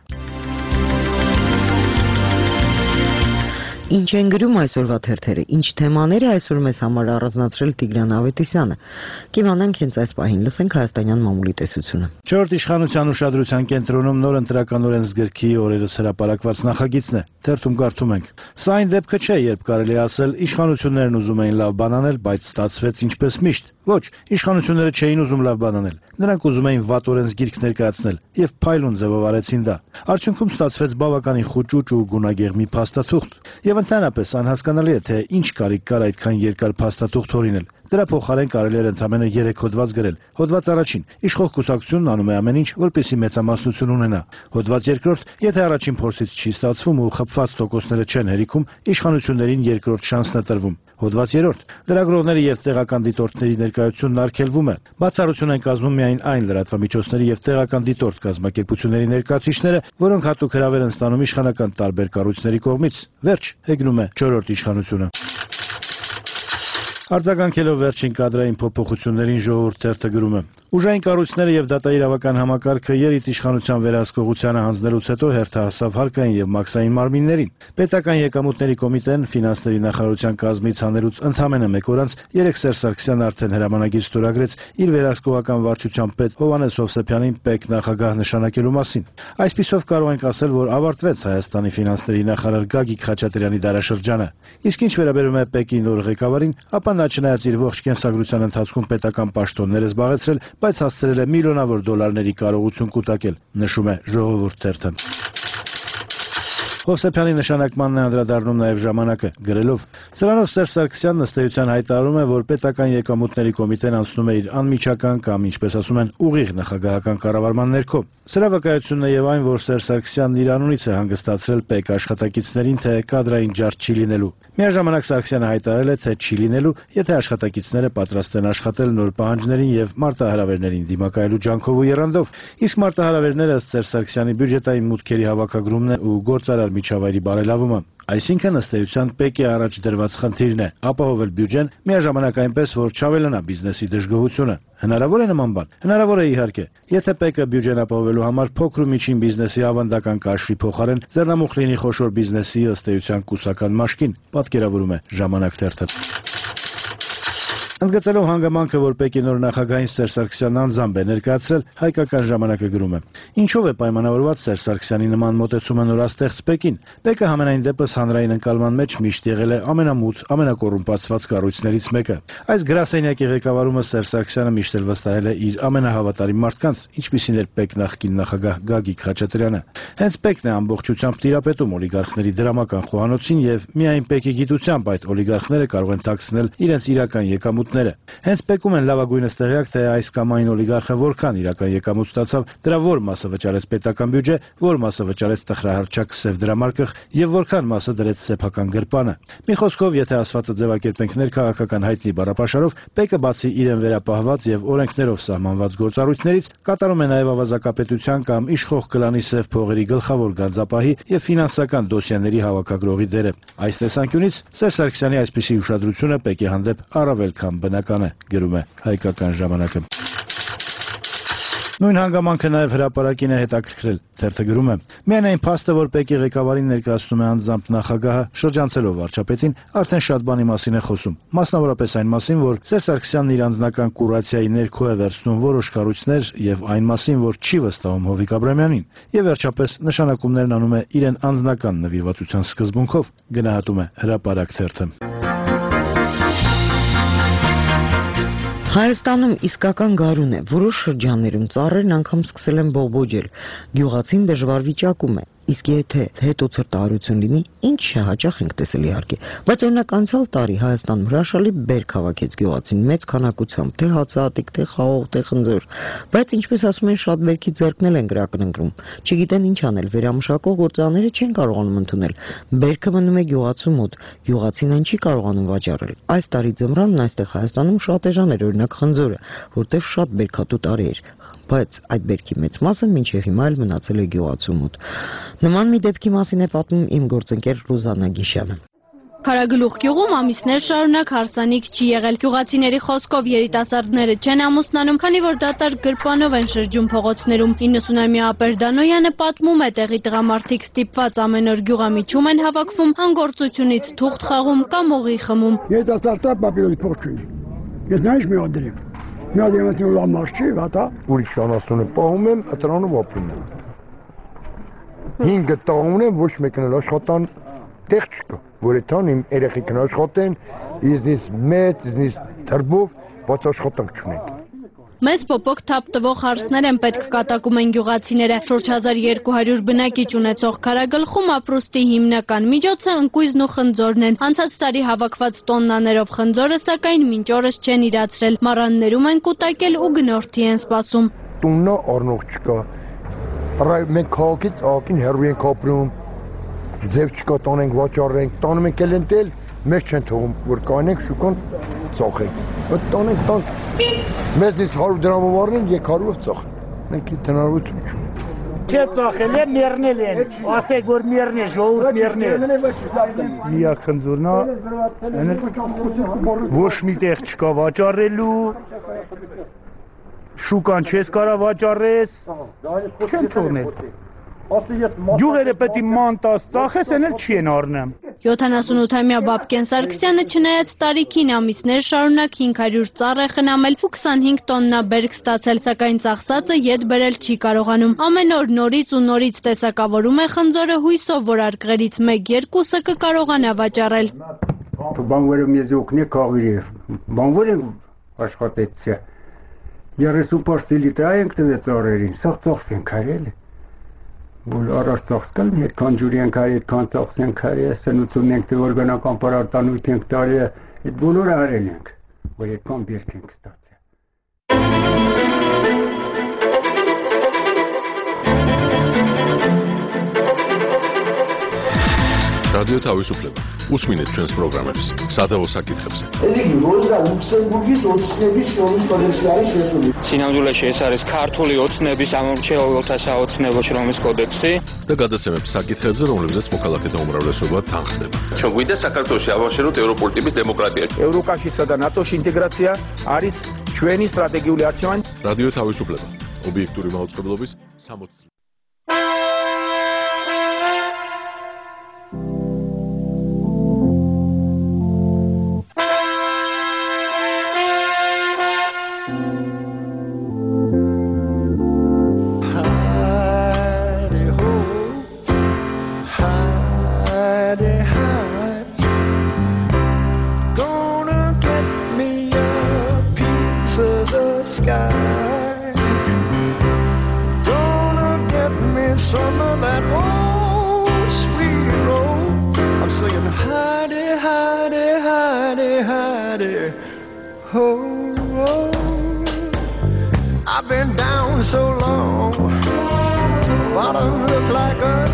Ինչ են գրում այսօրվա թերթերը, ինչ թեմաներ է այսօր մեզ համար առանձնացրել Տիգրան Ավետիսյանը։ Կիմանանք հենց այս պահին, լսենք հայաստանյան մամուլի տեսությունը։ Չորրորդ իշխանության ուշադրության կենտրոնում նոր ընտրական օրենսգրքի օրերս հրապարակված նախագիծն է։ Թերթում կարդում ենք. Սա այն դեպքը չէ, երբ կարելի ասել իշխանություններն ուզում էին լավ բան անել, բայց ստացվեց ինչպես միշտ։ Ոչ, իշխանությունները չէին ուզում լավ բան անել։ Նրանք ուզում էին վատ օրենսգիրք ներկայացնել եւ փայլուն ձևով արեցին դա։ Արդյունքում ստացվեց բավականին խուճուճ ու գունագեղ մի փաստաթուղթ։ Եվ ընդհանրապես անհասկանալի է, թե ինչ կարիք կար այդքան երկար փաստաթուղթ հորինել։ Դրա փոխարեն կարելի էր ընդամենը 3 հոդված գրել։ Հոդված առաջին՝ իշխող կուսակցությունն անում է ամեն ինչ, որպեսզի մեծամասնություն ունենա։ Հոդված երկրորդ՝ եթե առաջին փորձից չի ստացվում ու խփված տոկոսները չեն հերիքում, իշխանություններին երկրորդ շանսն է տրվում։ Հոդված երրորդ՝ լրագրողների եւ տեղական դիտորդների ներկայությունն արգելվում է։ Բացառություն են կազմում միայն այն լրատվամիջոցների եւ տեղական դիտորդ կազմակերպությունների ներկայացուցիչները, որոնք հատուկ հրավեր են ստանում իշխանական տարբեր կառույցների կողմից։ Վերջ, հեգնում է չորրորդ իշխանությունը։ Արձագանքելով վերջին կադրային փոփոխություններին ժողովուրդ թերթը գրում է. Ուժային կառույցները եւ դատաիրավական համակարգը երիտիշխանության վերահսկողությանը հանձնելուց հետո հերթահասավ հարկային եւ մաքսային մարմիններին։ Պետական եկամուտների կոմիտեն ֆինանսների նախարարության կազմից հանելուց ընդամենը 1 օր անց Սերժ Սարգսյանն արդեն հրամանագիր ստորագրեց իր վերահսկողական վարչության պետ Հովհաննես Հովսեփյանին ՊԵԿ նախագահ նշանակելու մասին։ Այսպիսով կարող ենք ասել, որ ավարտվեց Հայաստանի ֆինանսների նախարար Գագիկ Խաչատրյանի դարաշրջանը։ Իսկ ինչ վերաբերում է ՊԵԿ-ի նոր ղեկավարին, ապա նա չնայած իր ողջ կենսագրության ընթացքում պետական պաշտոններ է զբաղեցրել, բայց հասցրել է միլիոնավոր դոլարների կարողություն կուտակել, նշում է Ժողովուրդ թերթը։ Հովսեփյանի նշանակմանն է անդրադառնում նաև ժամանակը, գրելով. Սրանով Սերժ Սարգսյանն ըստ էության հայտարարում է, որ պետական եկամուտների կոմիտեն անցնում է իր անմիջական կամ, ինչպես ասում են, ուղիղ նախագահական կառավարման ներքո։ Սրա վկայությունն է եւ այն, որ Սերժ Սարգսյանն իր անունից է հանգստացրել ՊԵԿ աշխատակիցներին, թե կադրային ջարդ չի լինելու։ Միաժամանակ Սարգսյանը հայտարարել է, թե չի լինելու, եթե աշխատակիցները պատրաստ են աշխատել նոր պահանջներին եւ մարտահրավերներին դիմակայելու ջանքով ու եռանդով։ Իսկ մարտահրավերները ըստ Սերժ Սարգսյանի բյուջետային մուտքերի հավաքագրումն է ու գործարար միջավայրի բարելավումը։ Այսինքն ըստ էության ՊԵԿ-ի առաջ դրված խնդիրն է ապահովել բյուջեն միաժամանակ այնպես, որ չավելանա բիզնեսի դժգոհությունը։ Հնարավոր է նման բան։ Հնարավոր է իհարկե։ Եթե ՊԵԿ-ը բյուջեն ապահովելու համար փոքր ու միջին բիզնեսի ավանդական կաշվի փոխարեն ձեռնամուխ լինի խոշոր բիզնեսի ըստ էության կուսական մաշկին, պատկերավորում է Ժամանակ թերթը։ Ընդգծելով հանգամանքը, որ ՊԵԿ-ի նոր նախագահին Սերժ Սարգսյանն անձամբ է ներկայացրել, Հայկական ժամանակը գրում է. Ինչով է պայմանավորված Սերժ Սարգսյանի նման մոտեցումը նորաստեղծ ՊԵԿ-ին։ ՊԵԿ-ը համենայն դեպս հանրային ընկալման մեջ միշտ եղել է ամենամութ, ամենակոռումպացված կառույցներից մեկը։ Այս գրասենյակի ղեկավարումը Սերժ Սարգսյանը միշտ էլ վստահել է իր ամենահավատարիմ մարդկանց, ինչպիսին էր ՊԵԿ նախկին նախագահ Գագիկ Խաչատրյանը։ Հենց ՊԵԿ-ն է ամբողջությամբ տիրապետում օլիգարխների դրամական խոհանոցին եւ միայն ՊԵԿ-ի գիտությամբ այդ օլիգարխները կարող են թաքցնել իրենց իրական եկամուտները։ Հենց ՊԵԿ-ում են լավագույնս տեղյակ, թե այս կամ այն օլիգարխը որքան իրական եկամուտ ստացավ, դրա որ մասը վճարեց պետական բյուջե, որ մասը վճարեց տխրահարճակ սև դրամարկղ եւ որքան մասը դրեց սեփական գրպանը։ Մի խոսքով, եթե ասվածը ձևակերպենք ներքաղաքական հայտնի բառապաշարով, ՊԵԿ-ը բացի իրեն վերապահված եւ օրենքներով սահմանված գործառույթներից, կատարում է նաեւ ավազակապետության կամ իշխող կլանի սև փողերի գլխավոր գանձապահի եւ ֆինանսական դոսիեների հավաքագրողի դերը։ Այս տեսանկյունից Սերժ Սարգսյանի այսպիսի ուշադրությունը ՊԵԿ-ի հանդեպ առավել քան բնական է, գրում է Հայկական ժամանակը։ Նույն հանգամանքը նաև հրապարակին է հետաքրքրել, թերթը գրում է. Միայն այն փաստը, որ ՊԵԿ-ի ղեկավարին ներկայացնում է անձամբ նախագահը, շրջանցելով վարչապետին, արդեն շատ բանի մասին է խոսում։ Մասնավորապես այն մասին, որ Սերժ Սարգսյանն իր անձնական կուրացիայի ներքո է վերցնում որոշ կառույցներ եւ այն մասին, որ չի վստահում Հովիկ Աբրամյանին, եւ վերջապես նշանակումներն անում է իրեն անձնական նվիրվածության սկզբունքով, գնահատում է հրապարակ թերթը։ Հայաստանում իսկական գարուն է, որոշ շրջաններում ծառերն անգամ սկսել են բողբոջել, գյուղացին դժվար վիճակում է, իսկ եթե հետո ցրտահարություն լինի, ինչ հաճախ ենք տեսել իհարկե, բայց օրինակ անցյալ տարի Հայաստանում հրաշալի բերք հավաքեց գյուղացին մեծ քանակությամբ, թե հացահատիկ, թե խաղող, թե խնձոր, բայց ինչպես ասում են, շատ բերքի ձեռքն են կրակնընկնում, չգիտեն ինչ անել, վերամշակող գործարանները չեն կարողանում ընդունել, բերքը մնում է գյուղացու մոտ, գյուղացին այն չի կարողանում վաճառել։ Այս տարի ձմռանն այստեղ Հայաստանում շատ էժան էր, օրինակ խնձորը, որտեղ շատ բերքատու տարի էր, բայց այդ բերքի մեծ մասը մինչև հիմա էլ մնացել է գյուղացու մոտ։ Նման մի դեպքի մասին է պատմում իմ գործընկեր Ռուզաննա Գիշյանը։ Քարագլուխ գյուղում ամիսներ շարունակ հարսանիք չի եղել։ Գյուղացիների խոսքով երիտասարդները չեն ամուսնանում, քանի որ դատարկ գրպանով են շրջում փողոցներում։ 90-ամյա Ապեր Դանոյանը պատմում է, տեղի տղամարդիկ ստիպված ամեն օր գյուղամիջում են հավաքվում, հանգործությունից թուղթ խաղում կամ օղի խմում։ Երիտասարդը պապիրոս փող չունի։ Ես նայış մի հատ դրեմ։ Մի հատ եմենտին լամարշ չի, հատա։ Ուրիշ անասունը պահում եմ, ըտրանում ապրում եմ։ 5 տաղ ունեմ, ոչ մեկն էլ աշխատան տեղ չկա, որ այդան իմ երեխեքն աշխատեն, իզնից մեծ, իզնից թրբով, բայց աշխատանք չունեն։ Մեծ պոպոկ թափ տվող հարսներ են պետք կատակում են գյուղացիները։ Շուրջ 1200 բնակիչ ունեցող Քարագլխում ապրուստի հիմնական միջոցը ընկույզն ու խնձորն են։ Անցած տարի հավաքված տոննաներով խնձորը սակայն մինչ օրս չեն իրացրել։ Մառաններում են կուտակել ու գնորդի են սպասում։ Տուննա առնող չկա։ Մենք քաղաքից ակին հեռու ենք ապրում, ձև չկա, տանենք վաճառենք, տանում ենք էլ ընտել, մեզ չեն թողում, որ կանենք շուկան ծախենք։ Այդ տանենք տանք, մեզնից 100 դրամով առնեն, 200-ով ծախեն, մենք իտ հնարավորություն չունենք։ Չէ ծախել են, մերնել են, ասեք որ մերնել, ժողովուրդ մերնել։ Միա խնձորնա, ոչ մի տեղ չկա վաճառելու, շուկան չես կարա վաճառես, չեն թողնել։ Գյուղերը պետք է մանտաս ծախես, են էլ չի են առնեմ։ 78-ամյա Բաբկեն Սարգսյանը չնայած տարիքին ամիսներ շարունակ 500 ծառ է խնամել ու 25 տոննա բերք ստացել, սակայն ծախսածը ետ բերել չի կարողանում։ Ամեն օր նորից ու նորից տեսակավորում է խնձորը հույսով, որ արկղերից 1-2-ը կկարողանա վաճառել։ Բանվերը մեզ օգնի քաղիրը, բանվերը աշխատեցի։ 30 լիտր ենք տվել ծառերին, սաղ ծախս ենք արել։ որ առար ծախսկալ այդքան ջուրի ենք արի, այդքան ծախս ենք արի, սնուցում ենք, թե որ բնական պարարտանույթ ենք տարի, այդ բոլորը արել ենք, որ այդքան բերք ենք ստացել։ რადიო თავისუფლება. უსმინეთ ჩვენს პროგრამებს სადავო საკითხებზე. იგი როზა ლუქსემბურგის ოცნების შრომის კოდექსი არის შესული. სინამდვილეში ეს არის ქართული ოცნების ამორჩეულთა საოცნებო შრომის კოდექსი და გადაცემებს საკითხებზე, რომლებზეც მოქალაქეთა უმრავლესობა თანხდება. ჩვენ გვინდა საქართველოში ავაშენოთ ევროპული ტიპის დემოკრატია. ევროკავშირსა და ნატოში ინტეგრაცია არის ჩვენი სტრატეგიული არჩევანი. რადიო თავისუფლება. ობიექტური მაუწყებლობის 60 წელი. I've been down so long, bottom look like earth.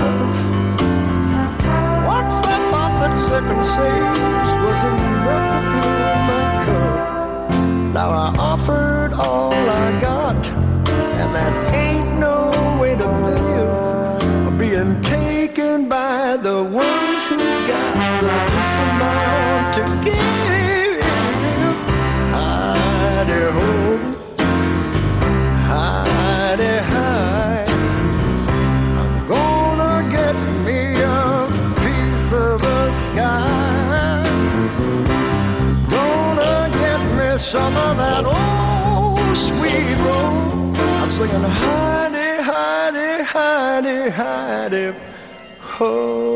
Once I thought that second sage was enough to fill my cup. Now I offered all I got, and that ain't no way to live. Being taken by the ones who got the least amount to give. Hidey-ho. Hidey-hide, I'm gonna get me a piece of the sky. Gonna get me some of that old sweet roll. I'm singing hidey, hidey, hidey, hidey, ho.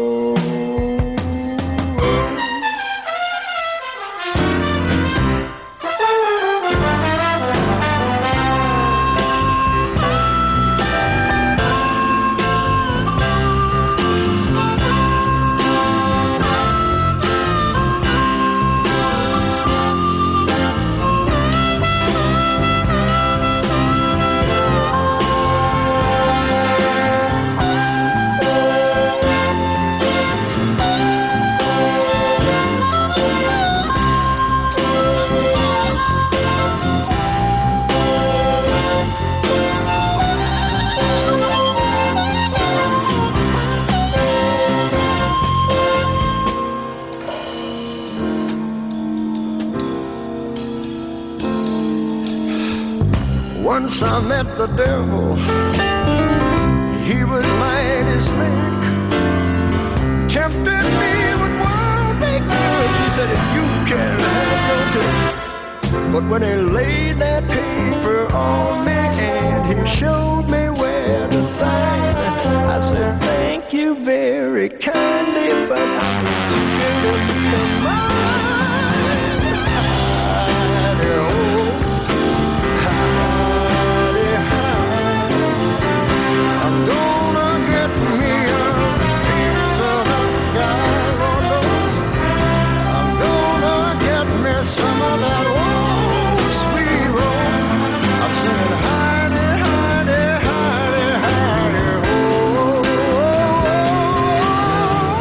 Once I met the devil, he was mighty slick, tempted me with worldly goods. He said, if you can have your pick. But when he laid that paper on me and he showed me where to sign, I said, thank you very kindly, but I'm too scared to be a mine. I'm gonna get me a piece of the sky, Lord knows. I'm gonna get me some of that old sweet roll. I'm singing hidey, hidey, hidey, hidey, oh.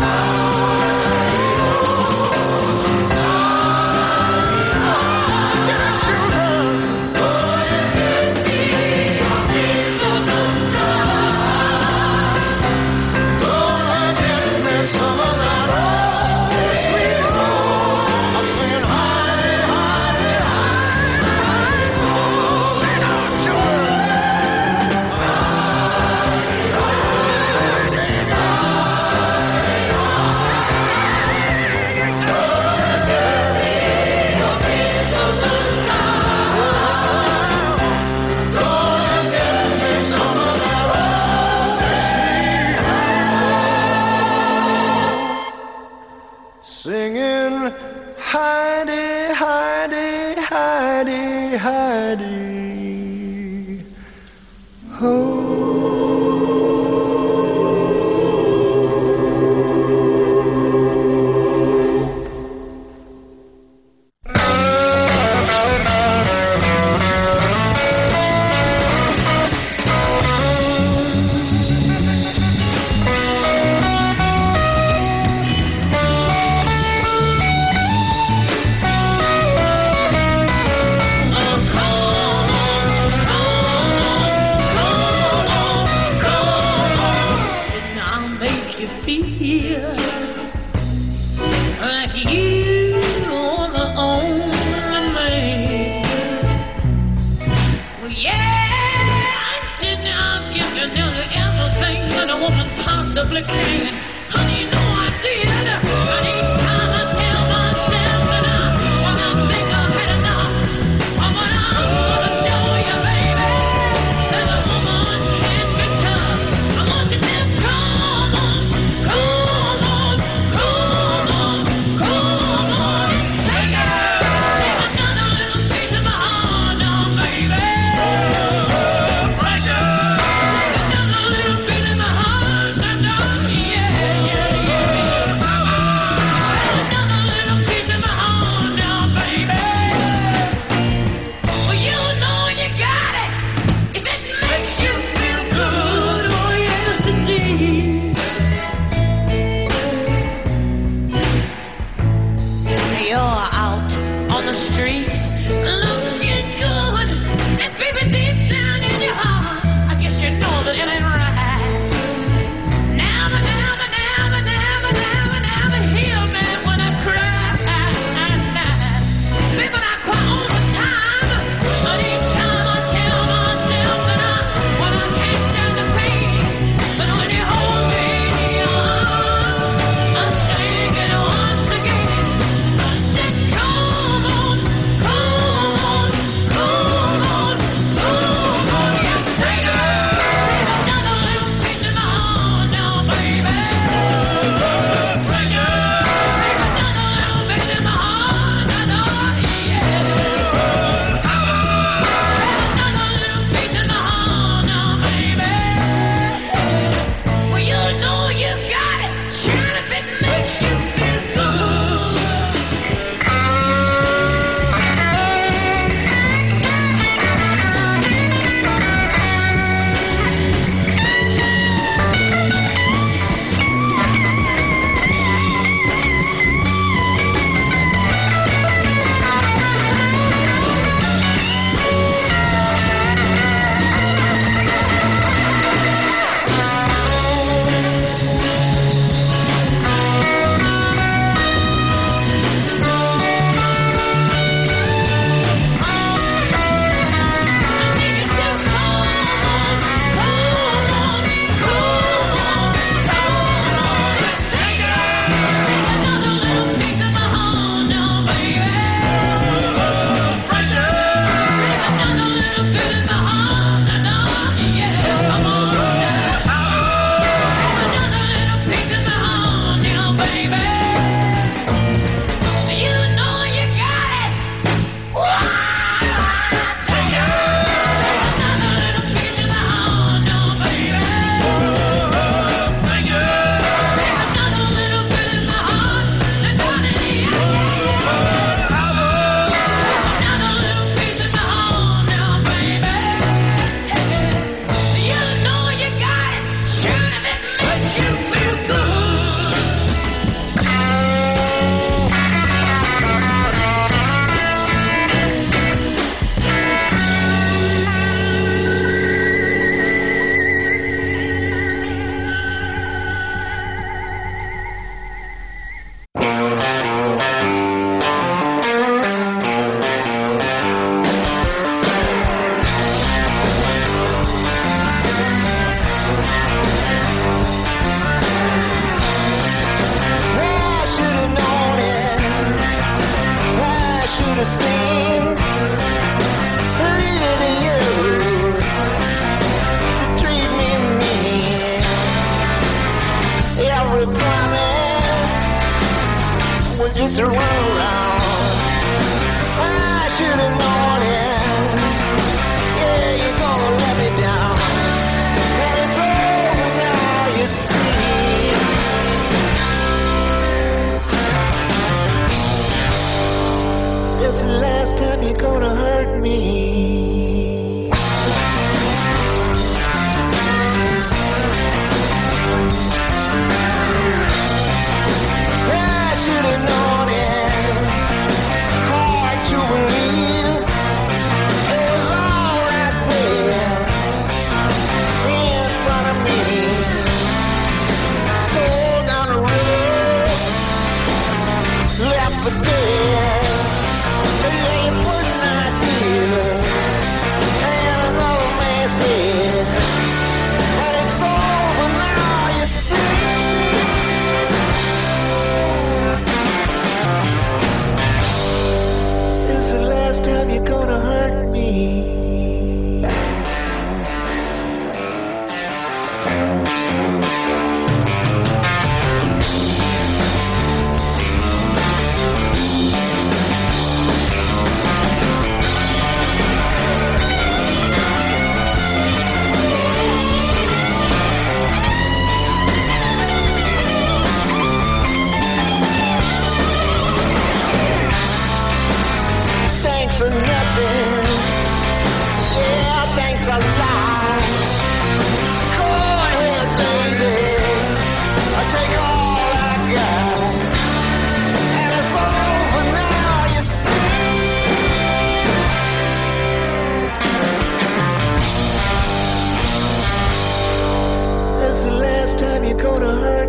conflicting. Honey, no, I did. And each time I tell myself that when I think I've had enough, I'm gonna show you, baby, that a woman can be tough. I want you to come on, come on, come on, come on, take it. Take another little piece of my heart now, baby. Break it. Take another little bit of my heart now, yeah, yeah, yeah.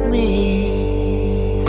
me.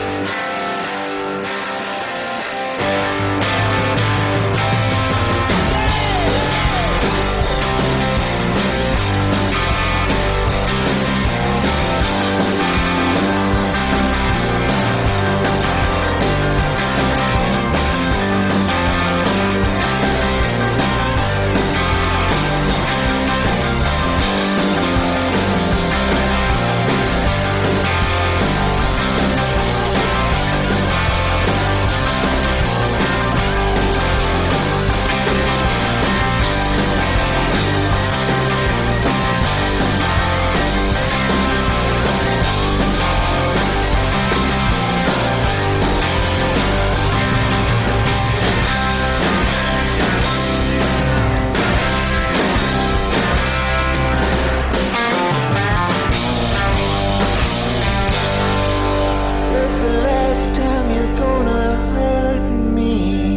It's the last time you're gonna hurt me.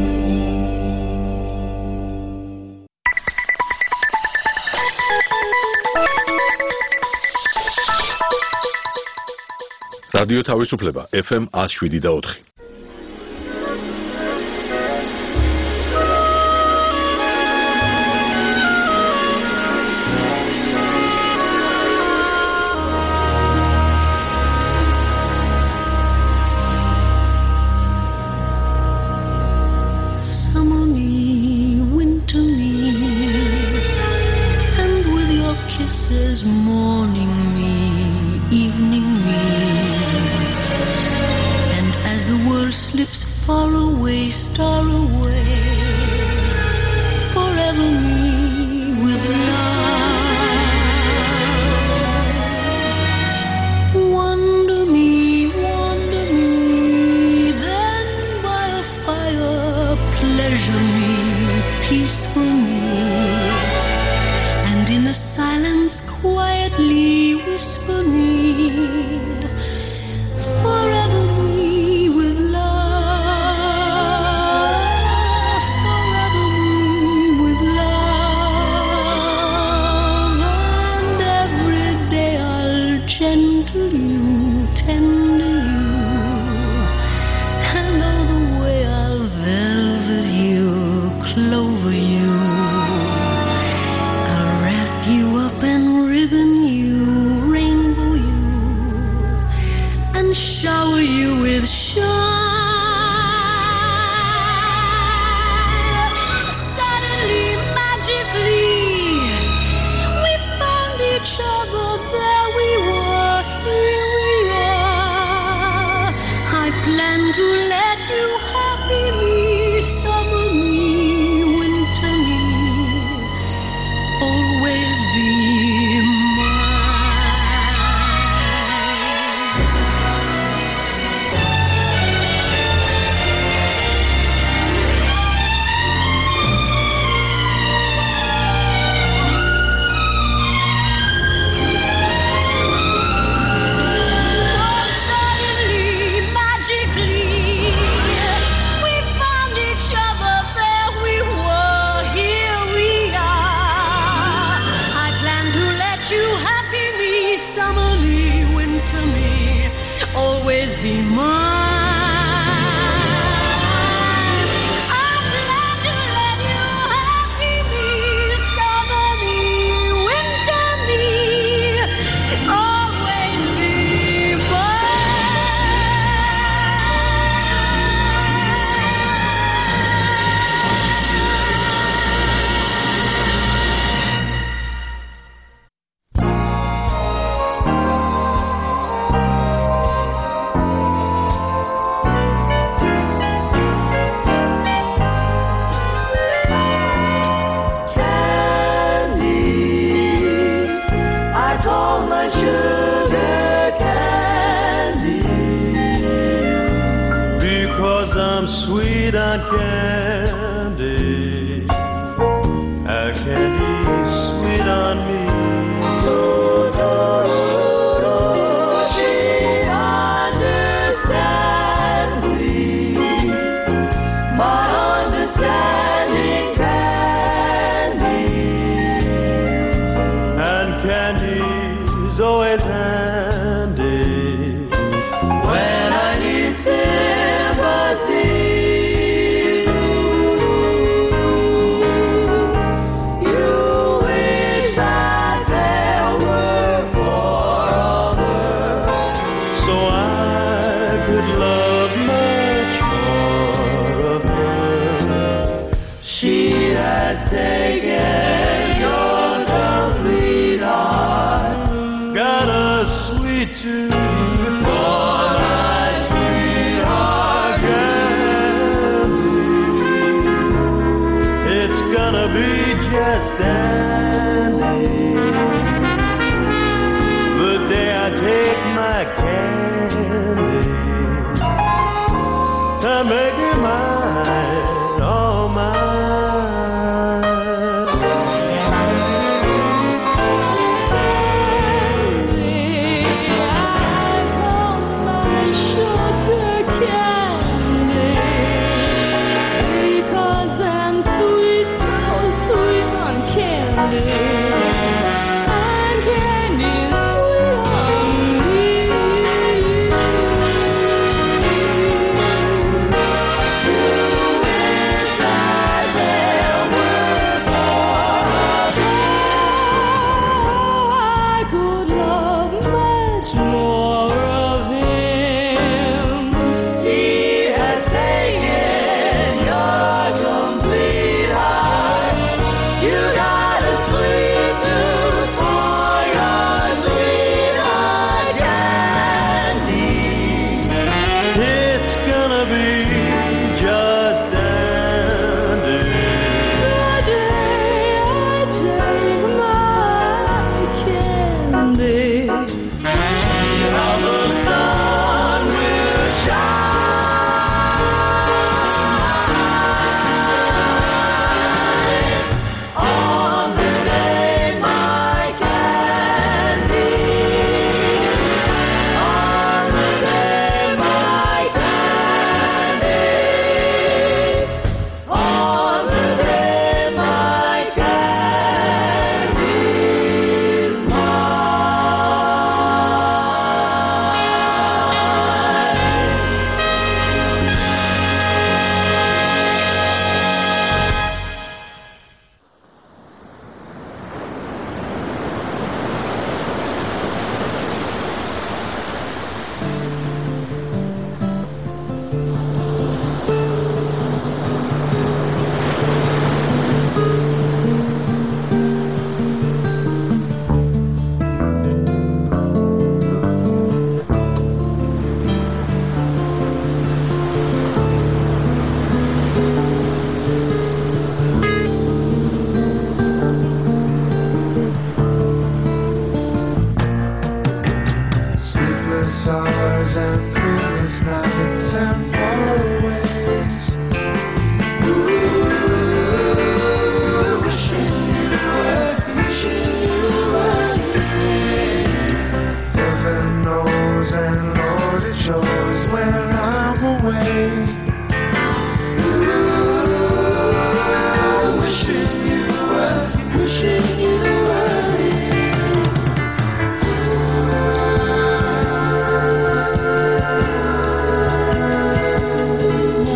რადიო თავისუფლება FM 107.4. Summer me, winter me, and with your kisses, morning me, evening me. And as the world slips far away, star away, forever me with love. Wonder me, then by a fire, pleasure me, peaceful me, and in the silence quietly whisper me, forever me with love, forever me with love, and every day I'll gentle you, tender you, and all the way I'll velvet you, clover you, I'll wrap you up and ribbon you, rainbow you, and shower you with shine. Suddenly, magically, we found each other. There we were, here we are. I plan to let you happy me, summer me, winter me, always be Suddenly, magically, we found each other. There we were, here we are. I plan to let you happy me, summer me, winter me, always be mine. I plan to let you happy me, summer me, winter me, always be I call my sugar candy because I'm sweet on candy, and candy's sweet on me. She understands me, my understanding candy, and candy's always handy true. For my sweetheart candy, it's gonna be just dandy. The day I take my candy and make it mine, all mine. Candy, I want my sugar candy because I'm sweet, so sweet on candy. And candy is sweet on me. I could love much more of him. He has taken your complete heart. You got a sweet tooth for your sweetheart candy. It's gonna be just dandy. Today I take my candy. See how the sun will shine on the day my candy. On the day my candy. On the day my candy's sleepless hours and fruitless nights and faraway. Wishing you were here. Heaven knows and Lord it shows when I'm away. Wishing you were here.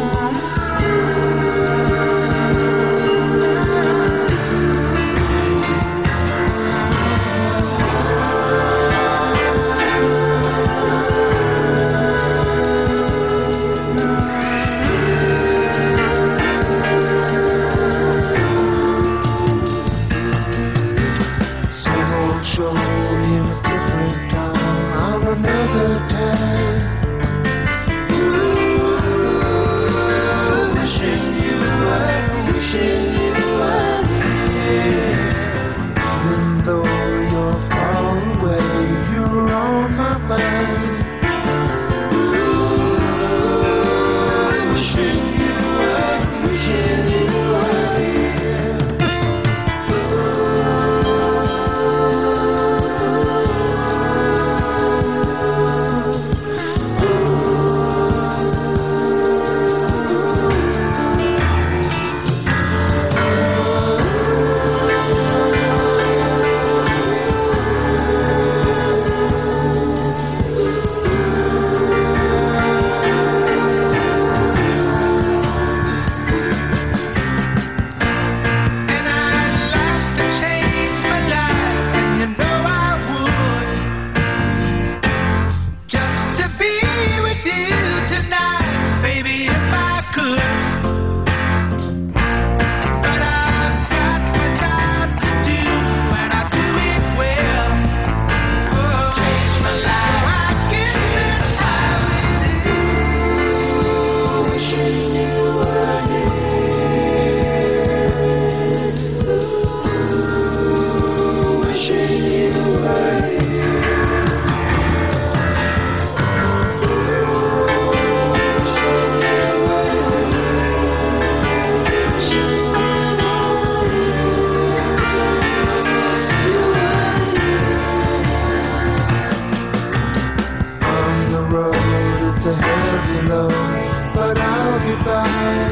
goodbye.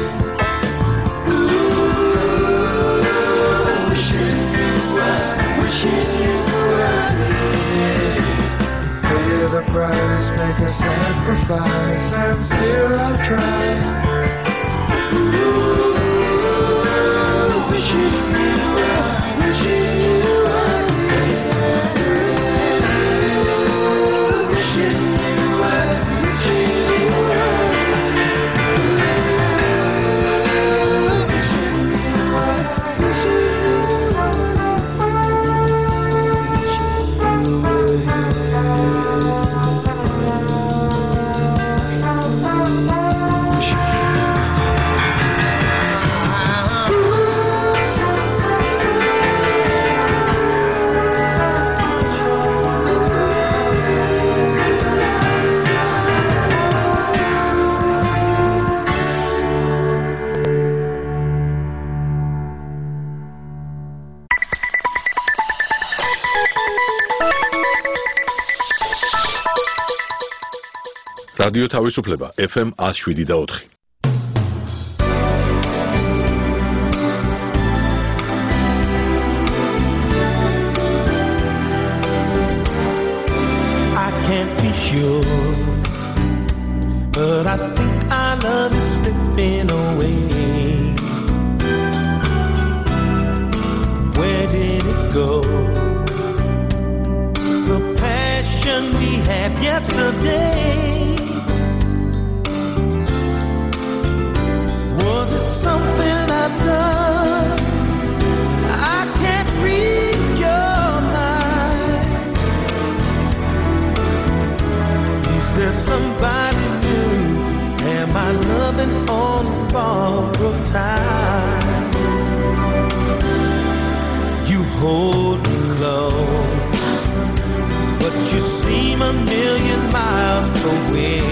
Wishing you were here. Pay the price, make a sacrifice, and still I'll try. Wishing you were რადიო თავისუფლება FM 107.4. I can't be sure, but I think our love is slipping away. Where did it go? The passion we had yesterday. Was it something I've done? I can't read your mind. Is there somebody new? Am I loving on borrowed time? You hold me close, but you seem a million miles away.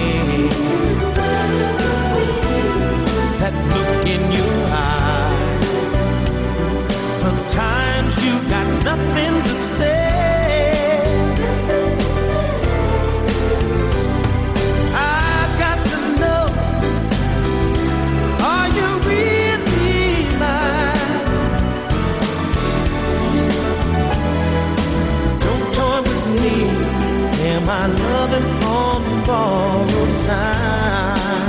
That look in your eyes, sometimes you got nothing to say. I've got to know, are you really mine? Don't toy with me, am I loving on borrowed time?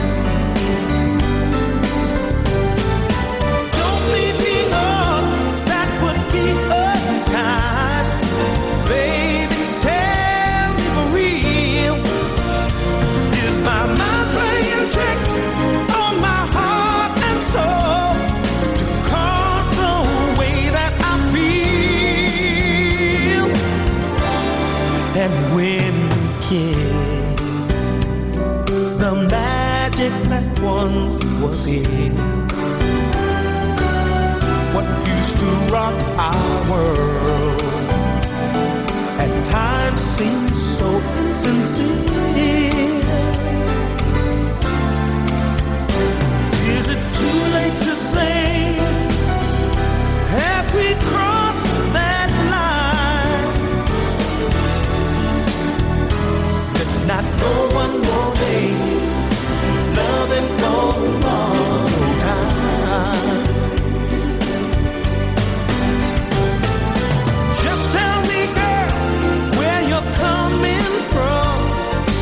Don't leave me on, that would be unkind. Baby, tell me for real, is my mind playing tricks on my heart and soul to cause the way that I feel? And when we kiss, the magic that once was here, what used to rock our world at times seems so insincere. Is it too late to say, have we crossed that line? Let's not go one more day, loving one more time. Just tell me, girl, where you're coming from,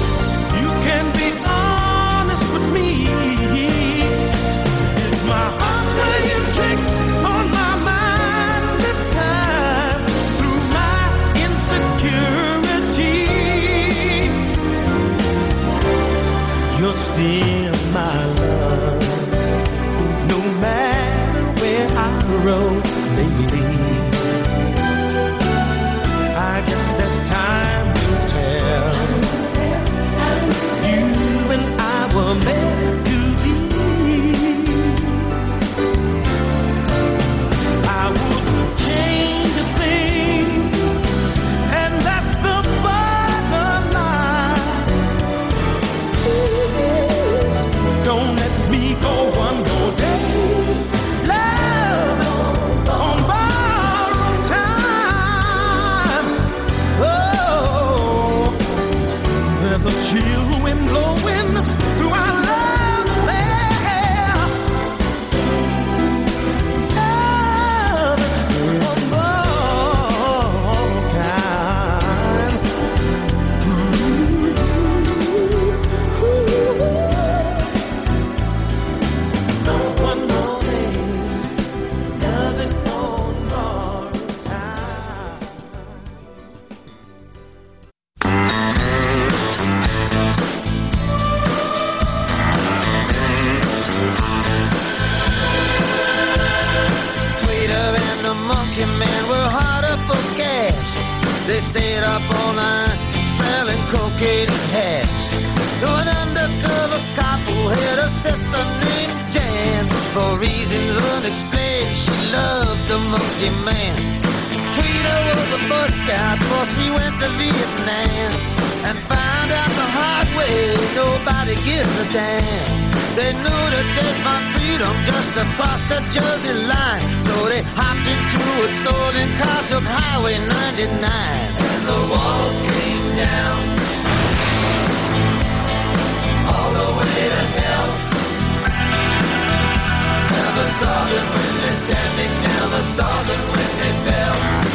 lucky man. Tweeter was a Boy Scout before she went to Vietnam, and found out the hard way nobody gives a damn. They knew that they'd find freedom just across the Jersey line, so they hopped into a stolen car, took Highway 99, and the walls came down all the way to hell. Never saw them when they're standing, never saw them when they fell.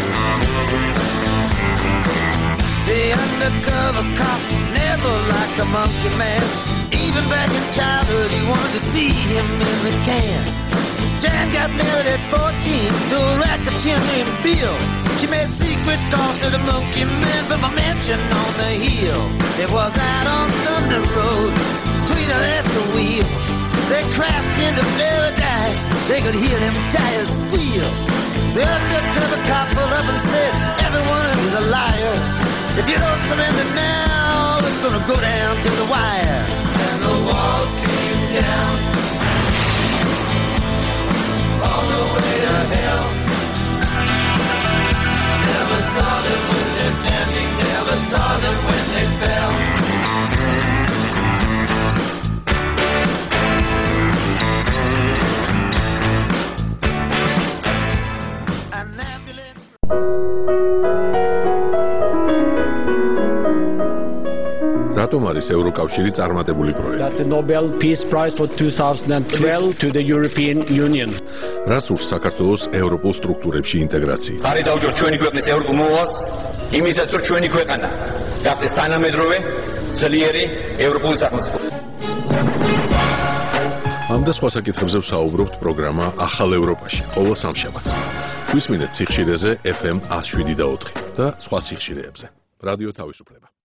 The undercover cop never liked the monkey man. Even back in childhood, he wanted to see him in the can. Jan got married at 14 to a racketeer named Bill. She made secret calls to the monkey man from a mansion on the hill. It was out on Thunder Road, Tweeter at the wheel. They crashed into paradise, they could hear them tires squeal. The undercover cop pulled up and said, every one of you's a liar. If you don't surrender now, it's gonna go down to the wire. And the walls came down all the way to hell. Never saw them when they're standing, never saw them when they fell. რატომ არის ევროკავშირი წარმატებული პროექტი? The Nobel Peace Prize for 2012 to the European Union. რას ურს საქართველოს ევროპულ სტრუქტურებში ინტეგრაციით? ხარი დაუჭერთ ჩვენი ქვეყნის ევროპულ მოვალს, იმისაც რომ ჩვენი ქვეყანა გახდეს თანამედროვე, ძლიერი ევროპული სახელმწიფო. ამ და სხვა საკითხებზე ვსაუბრობთ პროგრამა ახალ ევროპაში, ყოველ სამშაბათს. გვისმინეთ სიხშირეზე FM 107.4 და სხვა სიხშირეებზე. რადიო თავისუფლება.